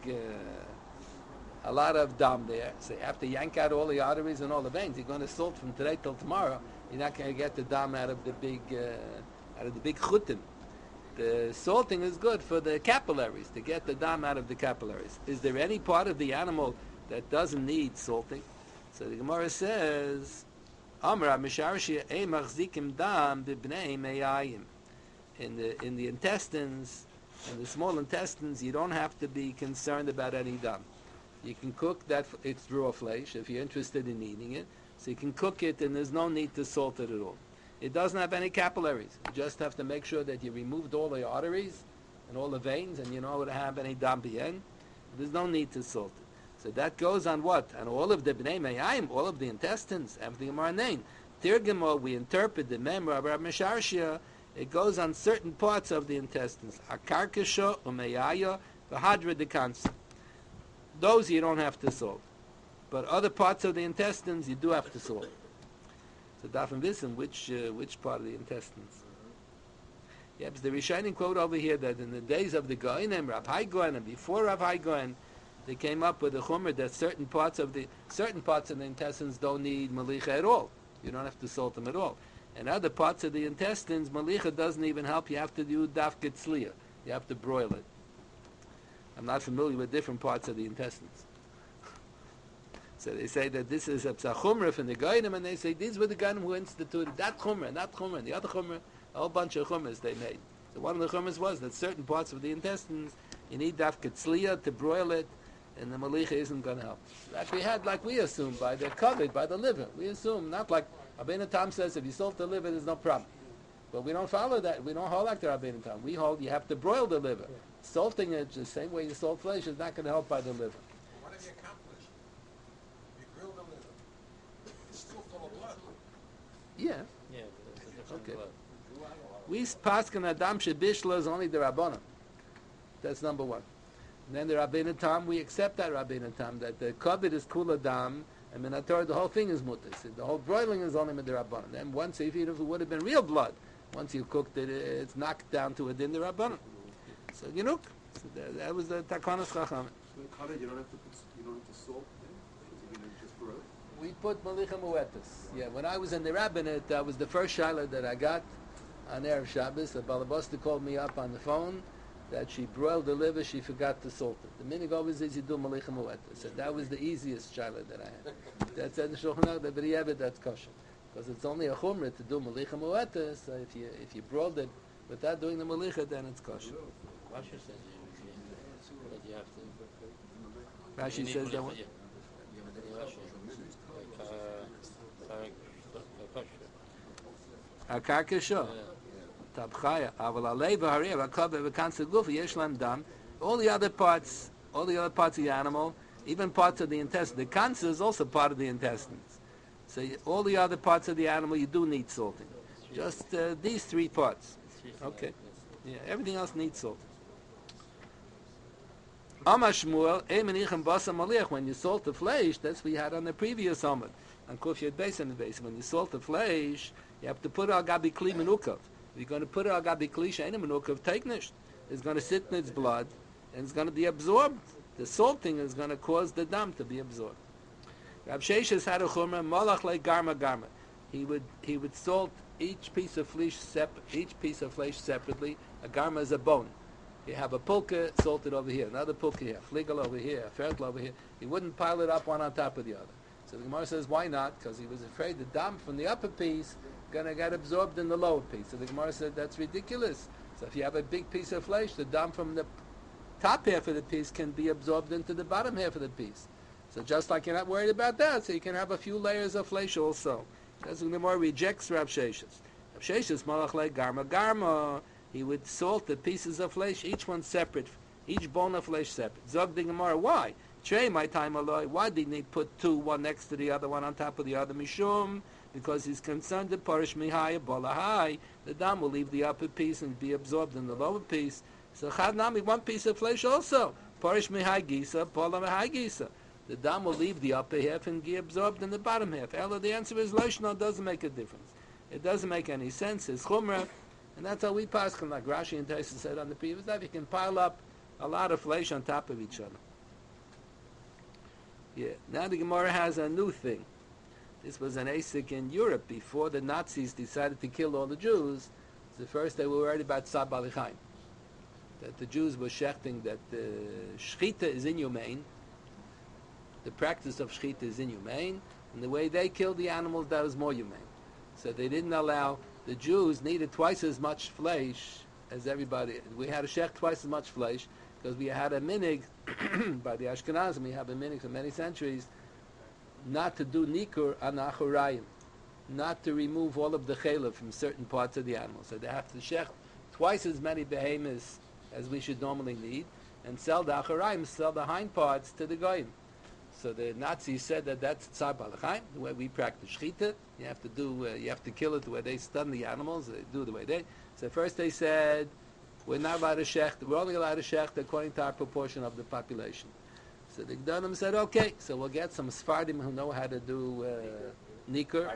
a lot of dam there. So you have to yank out all the arteries and all the veins. You're going to salt from today till tomorrow. You're not going to get the dam out of the big chutim. The salting is good for the capillaries, to get the dam out of the capillaries. Is there any part of the animal that doesn't need salting? So the Gemara says, Amra misharshi e machzikim dam bibnei meyayim. In the intestines, in the small intestines, you don't have to be concerned about any dam. You can cook that, it's raw flesh, if you're interested in eating it. So you can cook it and there's no need to salt it at all. It doesn't have any capillaries. You just have to make sure that you removed all the arteries and all the veins and you don't have any dam bien. There's no need to salt it. So that goes on what? On all of the bnei meyayim, all of the intestines, everything in our name. Tirgimo, we interpret the memra of Rav Misharshia, it goes on certain parts of the intestines. Akarkasha, umeyaya, v'hadra dekansa. Those you don't have to salt. But other parts of the intestines, you do have to salt. So darfen wissen which part of the intestines. Yeah, but the Rishonim quote over here that in the days of the Goinim, Rav Hai Goen, and before Rav Hai Goen, they came up with a chumrah that certain parts of the intestines don't need malicha at all. You don't have to salt them at all. And other parts of the intestines, malicha doesn't even help. You have to do dafka tzliya. You have to broil it. I'm not familiar with different parts of the intestines. So they say that this is a chumrah from the Goinim, and they say these were the Goinim who instituted that chumrah, and that chumrah, and the other chumrah, a whole bunch of chumras they made. So one of the chumras was that certain parts of the intestines, you need dafka tzliya to broil it, and the malicha isn't going to help. Like we assume, by the kavod, by the liver. We assume, not like Rabbeinu Tam says, if you salt the liver, there's no problem. But we don't follow that. We don't hold like the Rabbeinu Tam. We hold you have to broil the liver. Salting it the same way you salt flesh is not going to help by the liver. What have you accomplished? You grilled the liver. It's still full of blood. Yeah. Yeah, but it's a different Okay. blood. We paskin Adam Shebishla is only the Rabbanim. That's number one. And then the Rabbeinu Tam, we accept that Rabbeinu Tam, that the kavod is kul adam, and Minator, the whole thing is mutter. So the whole broiling is only with the Rabbanim. Then once, if it would have been real blood, once you cooked it, it's knocked down to a din the Rabbanim. So you know, so that was the Takanas Chacham. So in kavod, you don't have to salt it? You can just broil it? We put malicha muetas. Yeah, when I was in the rabbinate, that was the first shiloh that I got on Erev Shabbos. The Balabosta called me up on the phone that she broiled the liver, she forgot to salt it. The minig always is you do malicha muetas. So that was the easiest shiloh that I had. That said the Shulchan Aruch, the B'riyevit, that's kosher. Because it's only a chumrah to do malicha muetas, so if you broiled it without doing the malicha, then it's kosher. Rashi says that you have to. Rashi says that one. Akarkasha. Tabchaya. Aval aleva hariya v'kavod v'kansa gufa yesh lam dam. All the other parts of the animal, even parts of the intestine. The kansa is also part of the intestines. So all the other parts of the animal, you do need salting. Just these three parts. Okay. Yeah, everything else needs salt. Amar Shmuel, when you salt the flesh, that's what you had on the previous Amud. On Kuf Yud Beis and the base. When you salt the flesh, you have to put it al gabi kli menukav. If you're going to put it al gabi kli she'ein menukav, take nish. It's going to sit in its blood, and it's going to be absorbed. The salting is going to cause the dam to be absorbed. Rav Sheshes had a chumrah, malach le garma garma. He would salt each piece of flesh separately. A garma is a bone. You have a pulka salted over here, another pulka here, fligel over here, a fertile over here. He wouldn't pile it up one on top of the other. So the Gemara says, why not? Because he was afraid the dam from the upper piece going to get absorbed in the lower piece. So the Gemara said, that's ridiculous. So if you have a big piece of flesh, the dam from the top half of the piece can be absorbed into the bottom half of the piece. So just like you're not worried about that, so you can have a few layers of flesh also. That's when the more rejects Rav Sheshes. Rav Sheshes malach le garma. He would salt the pieces of flesh, each one separate, each bone of flesh separate. Zog the Gemara, why? Trey my time alloy. Why didn't he put two, one next to the other, one on top of the other? Mishum, because he's concerned that parish mihai bolahai, the dam will leave the upper piece and be absorbed in the lower piece. So chad nami, one piece of flesh also. Parish mihai gisa, pola mihai gisa. The dam will leave the upper half and be absorbed in the bottom half. Ella, the answer is loishno, doesn't make a difference. It doesn't make any sense. It's chumrah, and that's how we pass. Like Rashi and Taisa said on the previous life, you can pile up a lot of flesh on top of each other. Yeah. Now the Gemara has a new thing. This was an asik in Europe before the Nazis decided to kill all the Jews. So first they were worried about Tzad Balichaim, that the Jews were shechting that the shchita is inhumane, the practice of shchita is inhumane, and the way they killed the animals, that was more humane. So they didn't allow, the Jews needed twice as much flesh as everybody. We had to shech twice as much flesh because we had a minig by the Ashkenazim. We have a minig for many centuries not to do nikur on achorayim, not to remove all of the chayla from certain parts of the animal. So they have to shech twice as many behemoths as we should normally need, and sell the achorayim, sell the hind parts to the goyim. So the Nazis said that that's tzar balachaim, the way we practice shchita. You have to do, you have to kill it the way they stun the animals. They do the way they. So first they said, we're not allowed to shecht. We're only allowed to shecht according to our proportion of the population. So the Gdanim said, okay, so we'll get some Sfardim who know how to do nikur.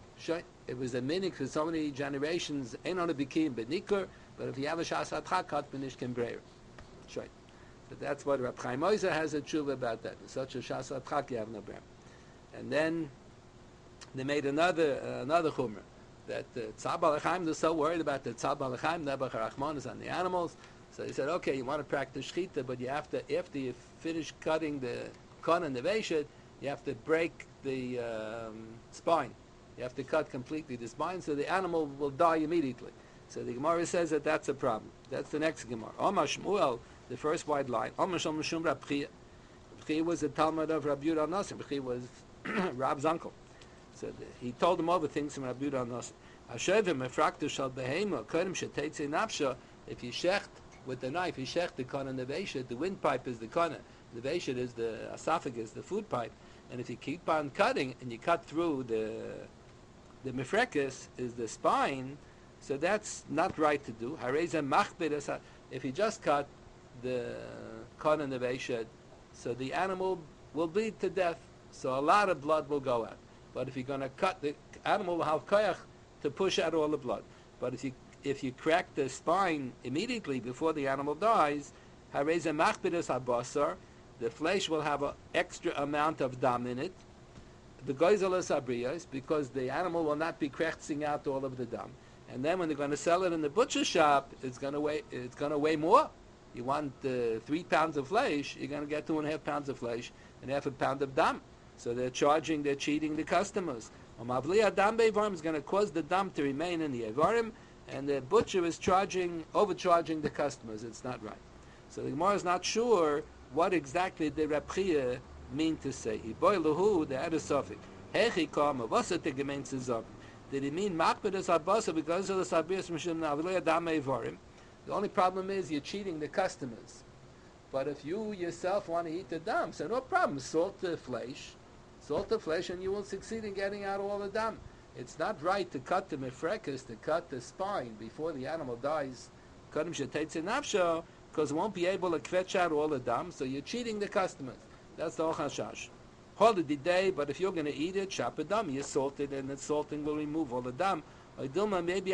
It was a minik for so many generations. Ain't on a bikim, but nikur. But if you have a shas atchakat, benish can breyer. Sure. But that's what Rab Chaim Oizer has a tshuva about that. Such a shas atchak you have no breyer. And then they made another chumrah that Tzad Balachaim, they're so worried about the Tzad Balachaim, Nebuch HaRachman is on the animals. So he said, okay, you want to practice shchita, but you have to, after you finish cutting the kon and the veshet, you have to break the spine. You have to cut completely the spine, so the animal will die immediately. So the Gemara says that that's a problem. That's the next Gemara. Omar Shmuel, the first white line. Omar Shmuel Rab Chia. Chia was the Talmud of Rabbi Yehuda Nosson. Chia was Rab's uncle. So he told him all the things from Rabbi Yehuda Nosson. Hashavim efraktu shal behema kodem sheteitze nafsha. If you shecht with the knife, you shecht the kon and the veshet. The windpipe is the kon. The veshet is the esophagus, the food pipe. And if you keep on cutting and you cut through the mifrekis is the spine, so that's not right to do. If you just cut the kon and the veshet, so the animal will bleed to death. So a lot of blood will go out. But if you're going to cut, the animal will have koyach to push out all the blood. But if you crack the spine immediately before the animal dies, the flesh will have an extra amount of dam in it. The goizelas abriyos, because the animal will not be krechtzing out all of the dam. And then when they're going to sell it in the butcher shop, it's going to weigh more. You want 3 pounds of flesh, you're going to get 2.5 pounds of flesh and half a pound of dam. So they're cheating the customers. Mavliya dam bevarim is going to cause the dam to remain in the evarim, and the butcher is overcharging the customers. It's not right. So the Gemara is not sure what exactly the Rab Chia mean to say. Iboiluhu, they had a suffix. Hechi kama, what's it the gemein zu sagen? Did he mean makbedes abasa because of the sabias mishum navliya dam bevarim? The only problem is you're cheating the customers. But if you yourself want to eat the dam, so no problem. Salt the flesh, and you will succeed in getting out all the dam. It's not right to cut the mifrekas, to cut the spine before the animal dies, because it won't be able to kvetch out all the dam, so you're cheating the customers. That's the ochashash. Holiday day, but if you're going to eat it, chop a dam, you salt it, and the salting will remove all the dam. Maybe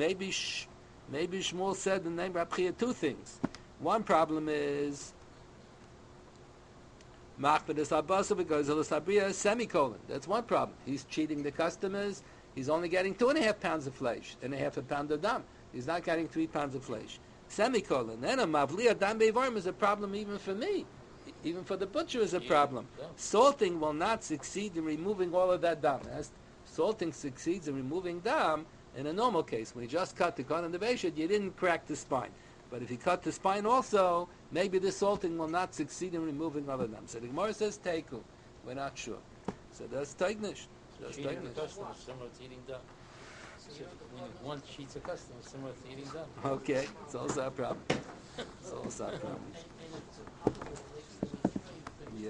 Shmuel said in the name of Rab Chia 2 things. One problem is semicolon. That's one problem. He's cheating the customers. He's only getting 2.5 pounds of flesh and half a pound of dam. He's not getting 3 pounds of flesh. Semicolon. Then a mavliya dam bevarm is a problem even for me. Even for the butcher is a problem. Salting will not succeed in removing all of that dam. As salting succeeds in removing dam, In a normal case, when you just cut the gun and the Veshit, you didn't crack the spine. But if you cut the spine also, maybe the salting will not succeed in removing other dam. So the Gemara says Teiku. We're not sure. So that's Teignish. That's Cheating Teignish. the customer is similar to eating dung. When one cheats a customer, it's similar to eating dung. Okay, it's also a problem. It's also a problem. Yeah.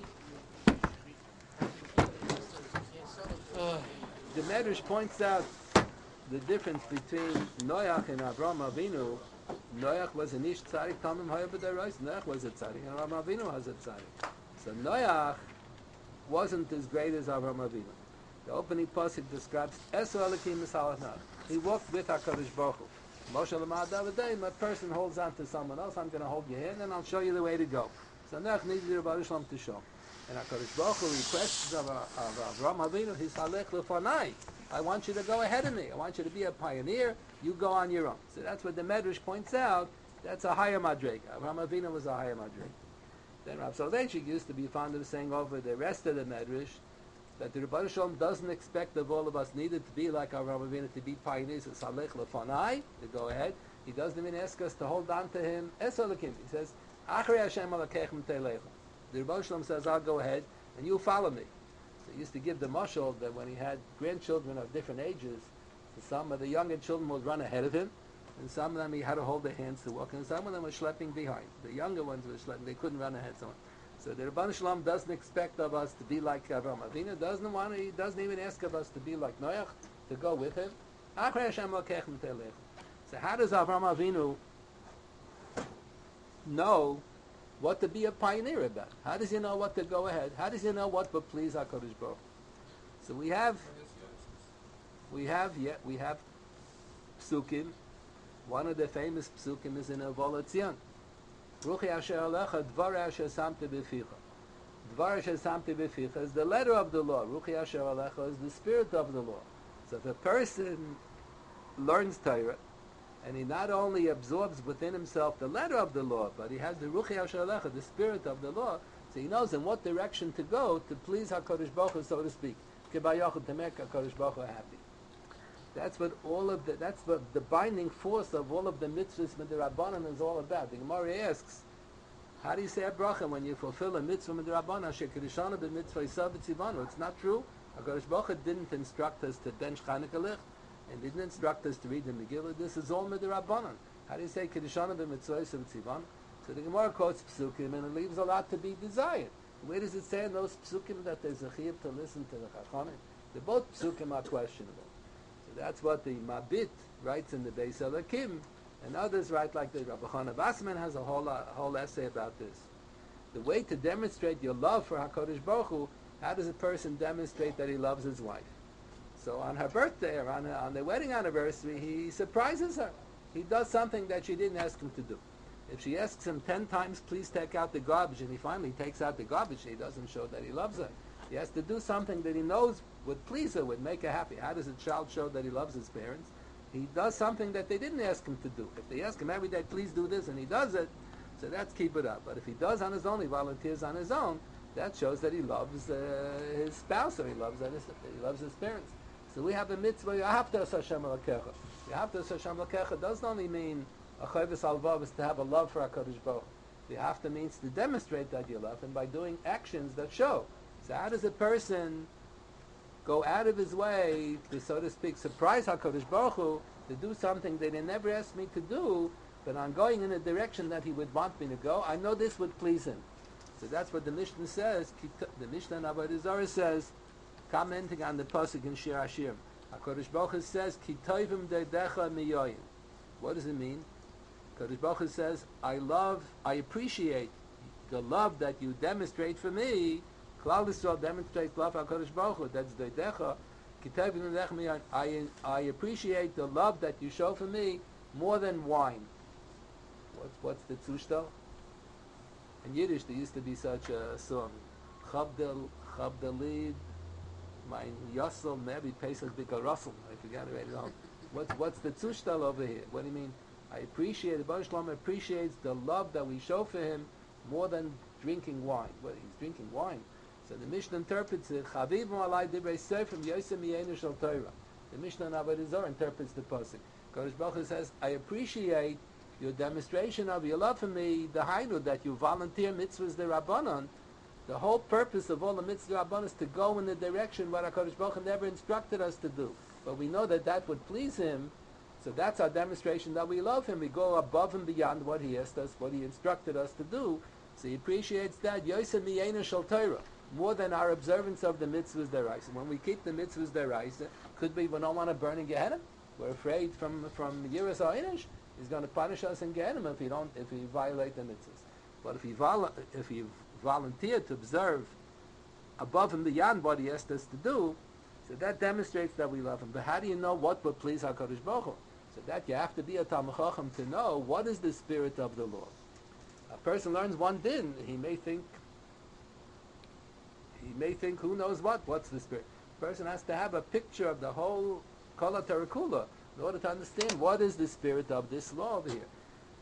The Medrash points out the difference between Noach and Avraham Avinu. Noach was an ish tzadik tamim haya b'deiros. Noach was a tzadik, and Avraham Avinu was a tzadik. So Noach wasn't as great as Avraham Avinu. The opening pasuk describes Esu Elokim Misalach Noach. He walked with HaKadosh Baruch Hu. Moshe Lamad Davidei, a person holds on to someone else. I'm going to hold your hand, and I'll show you the way to go. So Noach needed the Rebbe Shalom to show. And HaKadosh Baruch Hu requests of Avraham Avinu, his halech lefanai. I want you to go ahead of me. I want you to be a pioneer. You go on your own. So that's what the Medrash points out. That's a higher madrega. Avraham Avinu was a higher madrega. Then Rav Soloveitchik used to be fond of saying over the rest of the Medrash that the Rebbe Shalom doesn't expect of all of us needed to be like Avraham Avinu, to be pioneers. It's halech lefanai, to go ahead. He doesn't even ask us to hold on to him. Es Elokim. He says, Achrei Hashem alakechem teleicha. The Rebbe Shalom says, I'll go ahead, and you follow me. So he used to give the mashal that when he had grandchildren of different ages, some of the younger children would run ahead of him, and some of them he had to hold their hands to walk, and some of them were schlepping behind. The younger ones were schlepping, they couldn't run ahead. So the Rebbe Shalom doesn't expect of us to be like Avraham Avinu, he doesn't even ask of us to be like Noach, to go with him. So how does Avraham Avinu know what to be a pioneer about? How does he know what to go ahead? How does he know what would please HaKadosh Baruch? So we have psukim. One of the famous psukim is in Avolat Zion. Ruchi asher alecha, dvar asher samte b'ficha. Dvar asher samte b'ficha is the letter of the law. Ruchi asher alecha is the spirit of the law. So if a person learns Torah, and he not only absorbs within himself the letter of the law, but he has the Ruchi Asher Alecha, the spirit of the law, so he knows in what direction to go to please HaKadosh Baruch Hu, so to speak. To make HaKadosh Baruch Hu happy. That's what that's what the binding force of all of the mitzvahs midrabanan is all about. The Gemara asks, how do you say a bracha when you fulfill a mitzvah midrabanan? Shekirishana b'mitzvah yisav b'tzivanu. It's not true. HaKadosh Baruch Hu didn't instruct us to bench Chanukah Licht, and didn't instruct us to read the Megillah. This is all midrabanan. How do you say Kedishana b'mitzvah yisav b'tzivanu? So the Gemara quotes psukim, and it leaves a lot to be desired. Where does it say in those psukim that there's a chiyuv to listen to the Chachamim? The both psukim are questionable. So that's what the Mabit writes in the Beis Elokim, and others write like the Rabbi Chana Basman has a whole essay about this. The way to demonstrate your love for HaKadosh Baruch Hu, how does a person demonstrate that he loves his wife? So on her birthday or on their wedding anniversary, he surprises her. He does something that she didn't ask him to do. If she asks him 10 times, please take out the garbage, and he finally takes out the garbage, he doesn't show that he loves her. He has to do something that he knows would please her, would make her happy. How does a child show that he loves his parents? He does something that they didn't ask him to do. If they ask him every day, please do this, and he does it, so that's keep it up. But if he does on his own, he volunteers on his own, that shows that he loves his spouse, or he loves his parents. So we have a mitzvah, Yahavta Hashem Elokecha. Yahavta Hashem Elokecha doesn't only mean a chayvus alvav is to have a love for HaKadosh Baruch. Yahavta means to demonstrate that you love, and by doing actions that show. So how does a person go out of his way to, so to speak, surprise HaKadosh Baruch Hu, to do something that he never asked me to do, but I'm going in a direction that he would want me to go, I know this would please him. So that's what the Mishnah says. The Mishnah in Avodah Zarah says, commenting on the pasuk in Shir Hashirim, HaKadosh Baruch Hu says, Ki toivim deidecha miyoyim. What does it mean? HaKadosh Baruch Hu says, I appreciate the love that you demonstrate for me. Klal Yisrael demonstrates love for HaKadosh Baruch Hu. That's deidecha. Ki toivim deidecha miyoyim. I appreciate the love that you show for me more than wine. What's the zushtal? In Yiddish, there used to be such a song, Chabdalid, mein Yossel, maybe Pesach Bikar Russell. I forgot to write it down. What's the zushtal over here? What do you mean? I appreciate, the Baruch Shalom appreciates the love that we show for him more than drinking wine. Well, he's drinking wine. So the Mishnah interprets it, Chaviv alai divrei sefer yosem yenu shel Torah. The Mishnah in Avodah Zarah interprets the pasuk. Kodesh Baruch Hu says, I appreciate your demonstration of your love for me, the hainu, that you volunteer mitzvahs the Rabbanon. The whole purpose of all the mitzvahs Rabbanon is to go in the direction what HaKadosh Baruch Hu never instructed us to do. But we know that that would please Him, so that's our demonstration that we love Him. We go above and beyond what He asked us, what He instructed us to do. So He appreciates that. Yosef miyena shel Torah, more than our observance of the mitzvahs deraisa. When we keep the mitzvahs deraisa, could be we don't want to burn in Gehenna. We're afraid from Yiras HaEinish. He's going to punish us in Gehenna if we violate the mitzvahs. But if he volunteered to observe above and beyond what He asked us to do, so that demonstrates that we love Him. But how do you know what would please HaKadosh Baruch Hu? So that you have to be a Talmid Chacham to know what is the spirit of the law. A person learns one din, he may think, who knows what's the spirit. A person has to have a picture of the whole Kol HaTorah in order to understand what is the spirit of this law over here.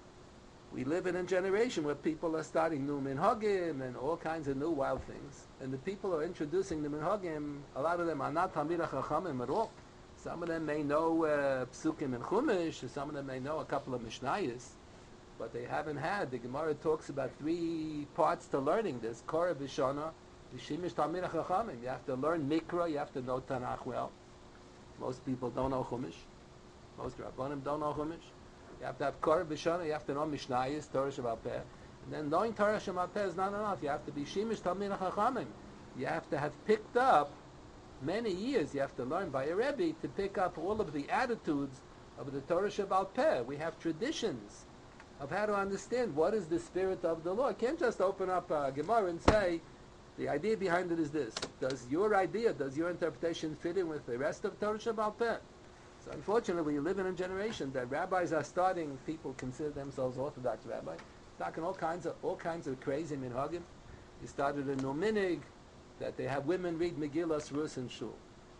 We live in a generation where people are starting new minhagim and all kinds of new wild things. And the people who are introducing the minhagim, a lot of them are not Talmidei Chachamim at all. Some of them may know Psukim and Chumash, some of them may know a couple of Mishnayos, but they haven't had. The Gemara talks about 3 parts to learning this. Korah V'Shana, V'Shimish Talmidei Chachamim. You have to learn Mikra, you have to know Tanakh well. Most people don't know Chumash. Most Rabbanim don't know Chumash. You have to have Korah B'Shana, you have to know Mishnayos, Torah Sheba'al Peh. And then knowing Torah Sheba'al Peh is not enough. You have to be Shimish Talmidei Chachamim. You have to have picked up many years. You have to learn by a Rebbe to pick up all of the attitudes of the Torah Sheba'al Peh. We have traditions of how to understand what is the spirit of the law. You can't just open up a Gemara and say, the idea behind it is this. Does your interpretation fit in with the rest of Torah Sheba'al Peh? So unfortunately, we live in a generation that rabbis are starting, people consider themselves Orthodox rabbis, talking all kinds of crazy minhagim. He started a new minig that they have women read Megillas Rus in shul.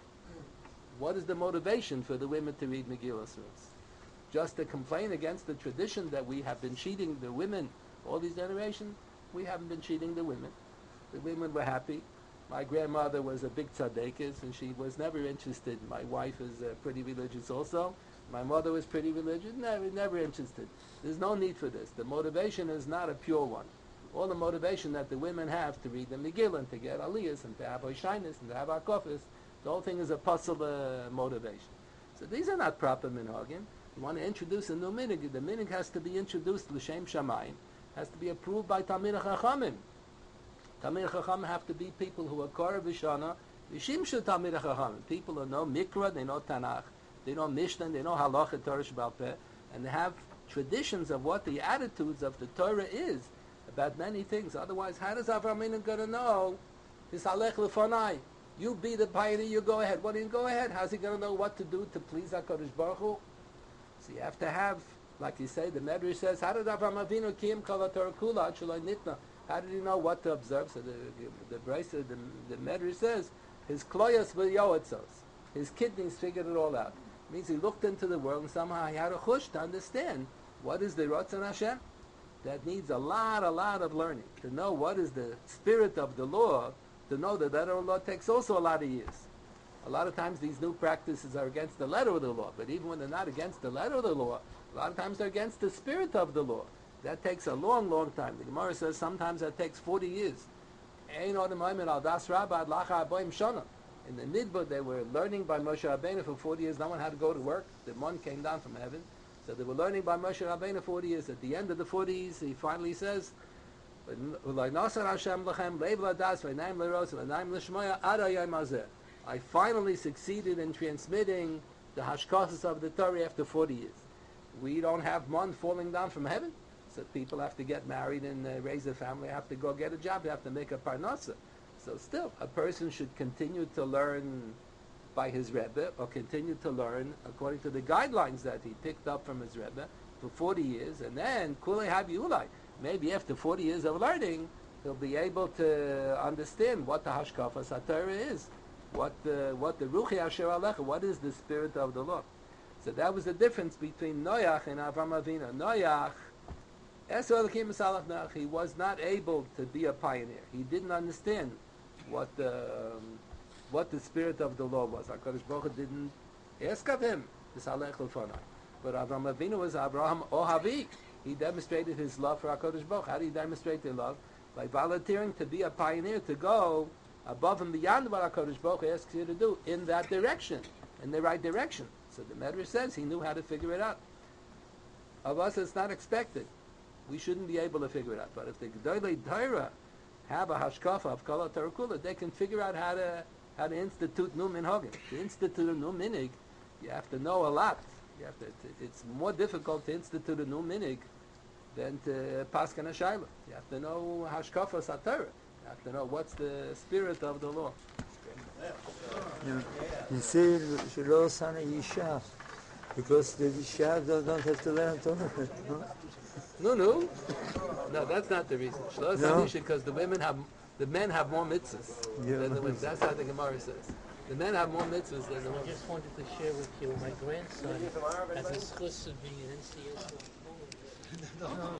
What is the motivation for the women to read Megillas Rus? Just to complain against the tradition that we have been cheating the women all these generations? We haven't been cheating the women. The women were happy. My grandmother was a big tzaddikus, and she was never interested. My wife is pretty religious also. My mother was pretty religious, never interested. There's no need for this. The motivation is not a pure one. All the motivation that the women have to read the Megillah and to get aliyahs and to have oishanis and to have akofis, the whole thing is a puzzle motivation. So these are not proper minhagim. You want to introduce a new minig. The minig has to be introduced l'shem shamayim, has to be approved by Talmidei Chachamim. Talmidei Chachamim have to be people who are Korah V'Shana, V'Shimshu Talmidei Chachamim, people who know Mikra, they know Tanakh, they know Mishnah, they know Halacha, Torah Sheba'al Peh, and they have traditions of what the attitudes of the Torah is about many things. Otherwise, how does Avraham Avinu going to know? This Halech L'Fonai. You be the pioneer, you go ahead. What do you go ahead? How's he going to know what to do to please HaKadosh Baruch Hu? So you have to have, like you say, the Medrash says, how did Avraham Avinu Kiyam Kol HaTorah Kula Shaloi Nitna? How did he know what to observe? So the Medrash says, his kloyos v'yoetzos, his kidneys figured it all out. It means he looked into the world and somehow he had a chush to understand what is the Ratzon Hashem. That needs a lot of learning. To know what is the spirit of the law, to know the letter of the law takes also a lot of years. A lot of times these new practices are against the letter of the law, but even when they're not against the letter of the law, a lot of times they're against the spirit of the law. That takes a long time. The Gemara says sometimes that takes 40 years. In the Midbar, they were learning by Moshe Rabbeinu for 40 years. No one had to go to work. The mon came down from heaven. So they were learning by Moshe Rabbeinu 40 years. At the end of the 40s, he finally says, I finally succeeded in transmitting the hashkasas of the Torah after 40 years. We don't have mon falling down from heaven. So people have to get married and raise a family, have to go get a job, they have to make a parnasa. So still, a person should continue to learn by his Rebbe, or continue to learn according to the guidelines that he picked up from his Rebbe for 40 years, and then kulei habi ulai. Maybe after 40 years of learning, he'll be able to understand what the hashkafas HaTorah is, what the ruchi asher alecha, what is the spirit of the law. So that was the difference between Noach and Avraham Avinu. Noach, he was not able to be a pioneer. He didn't understand what the spirit of the law was. HaKadosh Baruch Hu didn't Ask of him. But Avraham Avinu was Abraham Ohavi. He demonstrated his love for HaKadosh Baruch Hu. How did he demonstrate their love? By volunteering to be a pioneer, to go above and beyond what HaKadosh Baruch Hu asks you to do, in that direction, in the right direction. So the Medrash says he knew how to figure it out. Of us, it's not expected. We shouldn't be able to figure it out. But if the Gedolei Torah have a hashkafa of Kol HaTorah Kula, they can figure out how to institute new minhagim. To institute a new minig, you have to know a lot. It's more difficult to institute a new minig than to paskan a shayla. You have to know hashkafa satorah. You have to know what's the spirit of the law. You say Shelo Sana Yisha, because the Yisha don't have to learn Torah. No, that's not the reason. Shelo Sana Yisha, because the men have more mitzvahs than the women. That's how the Gemara says. The men have more mitzvahs than the women. I just wanted to share with you, my grandson has a schus of being an NCS.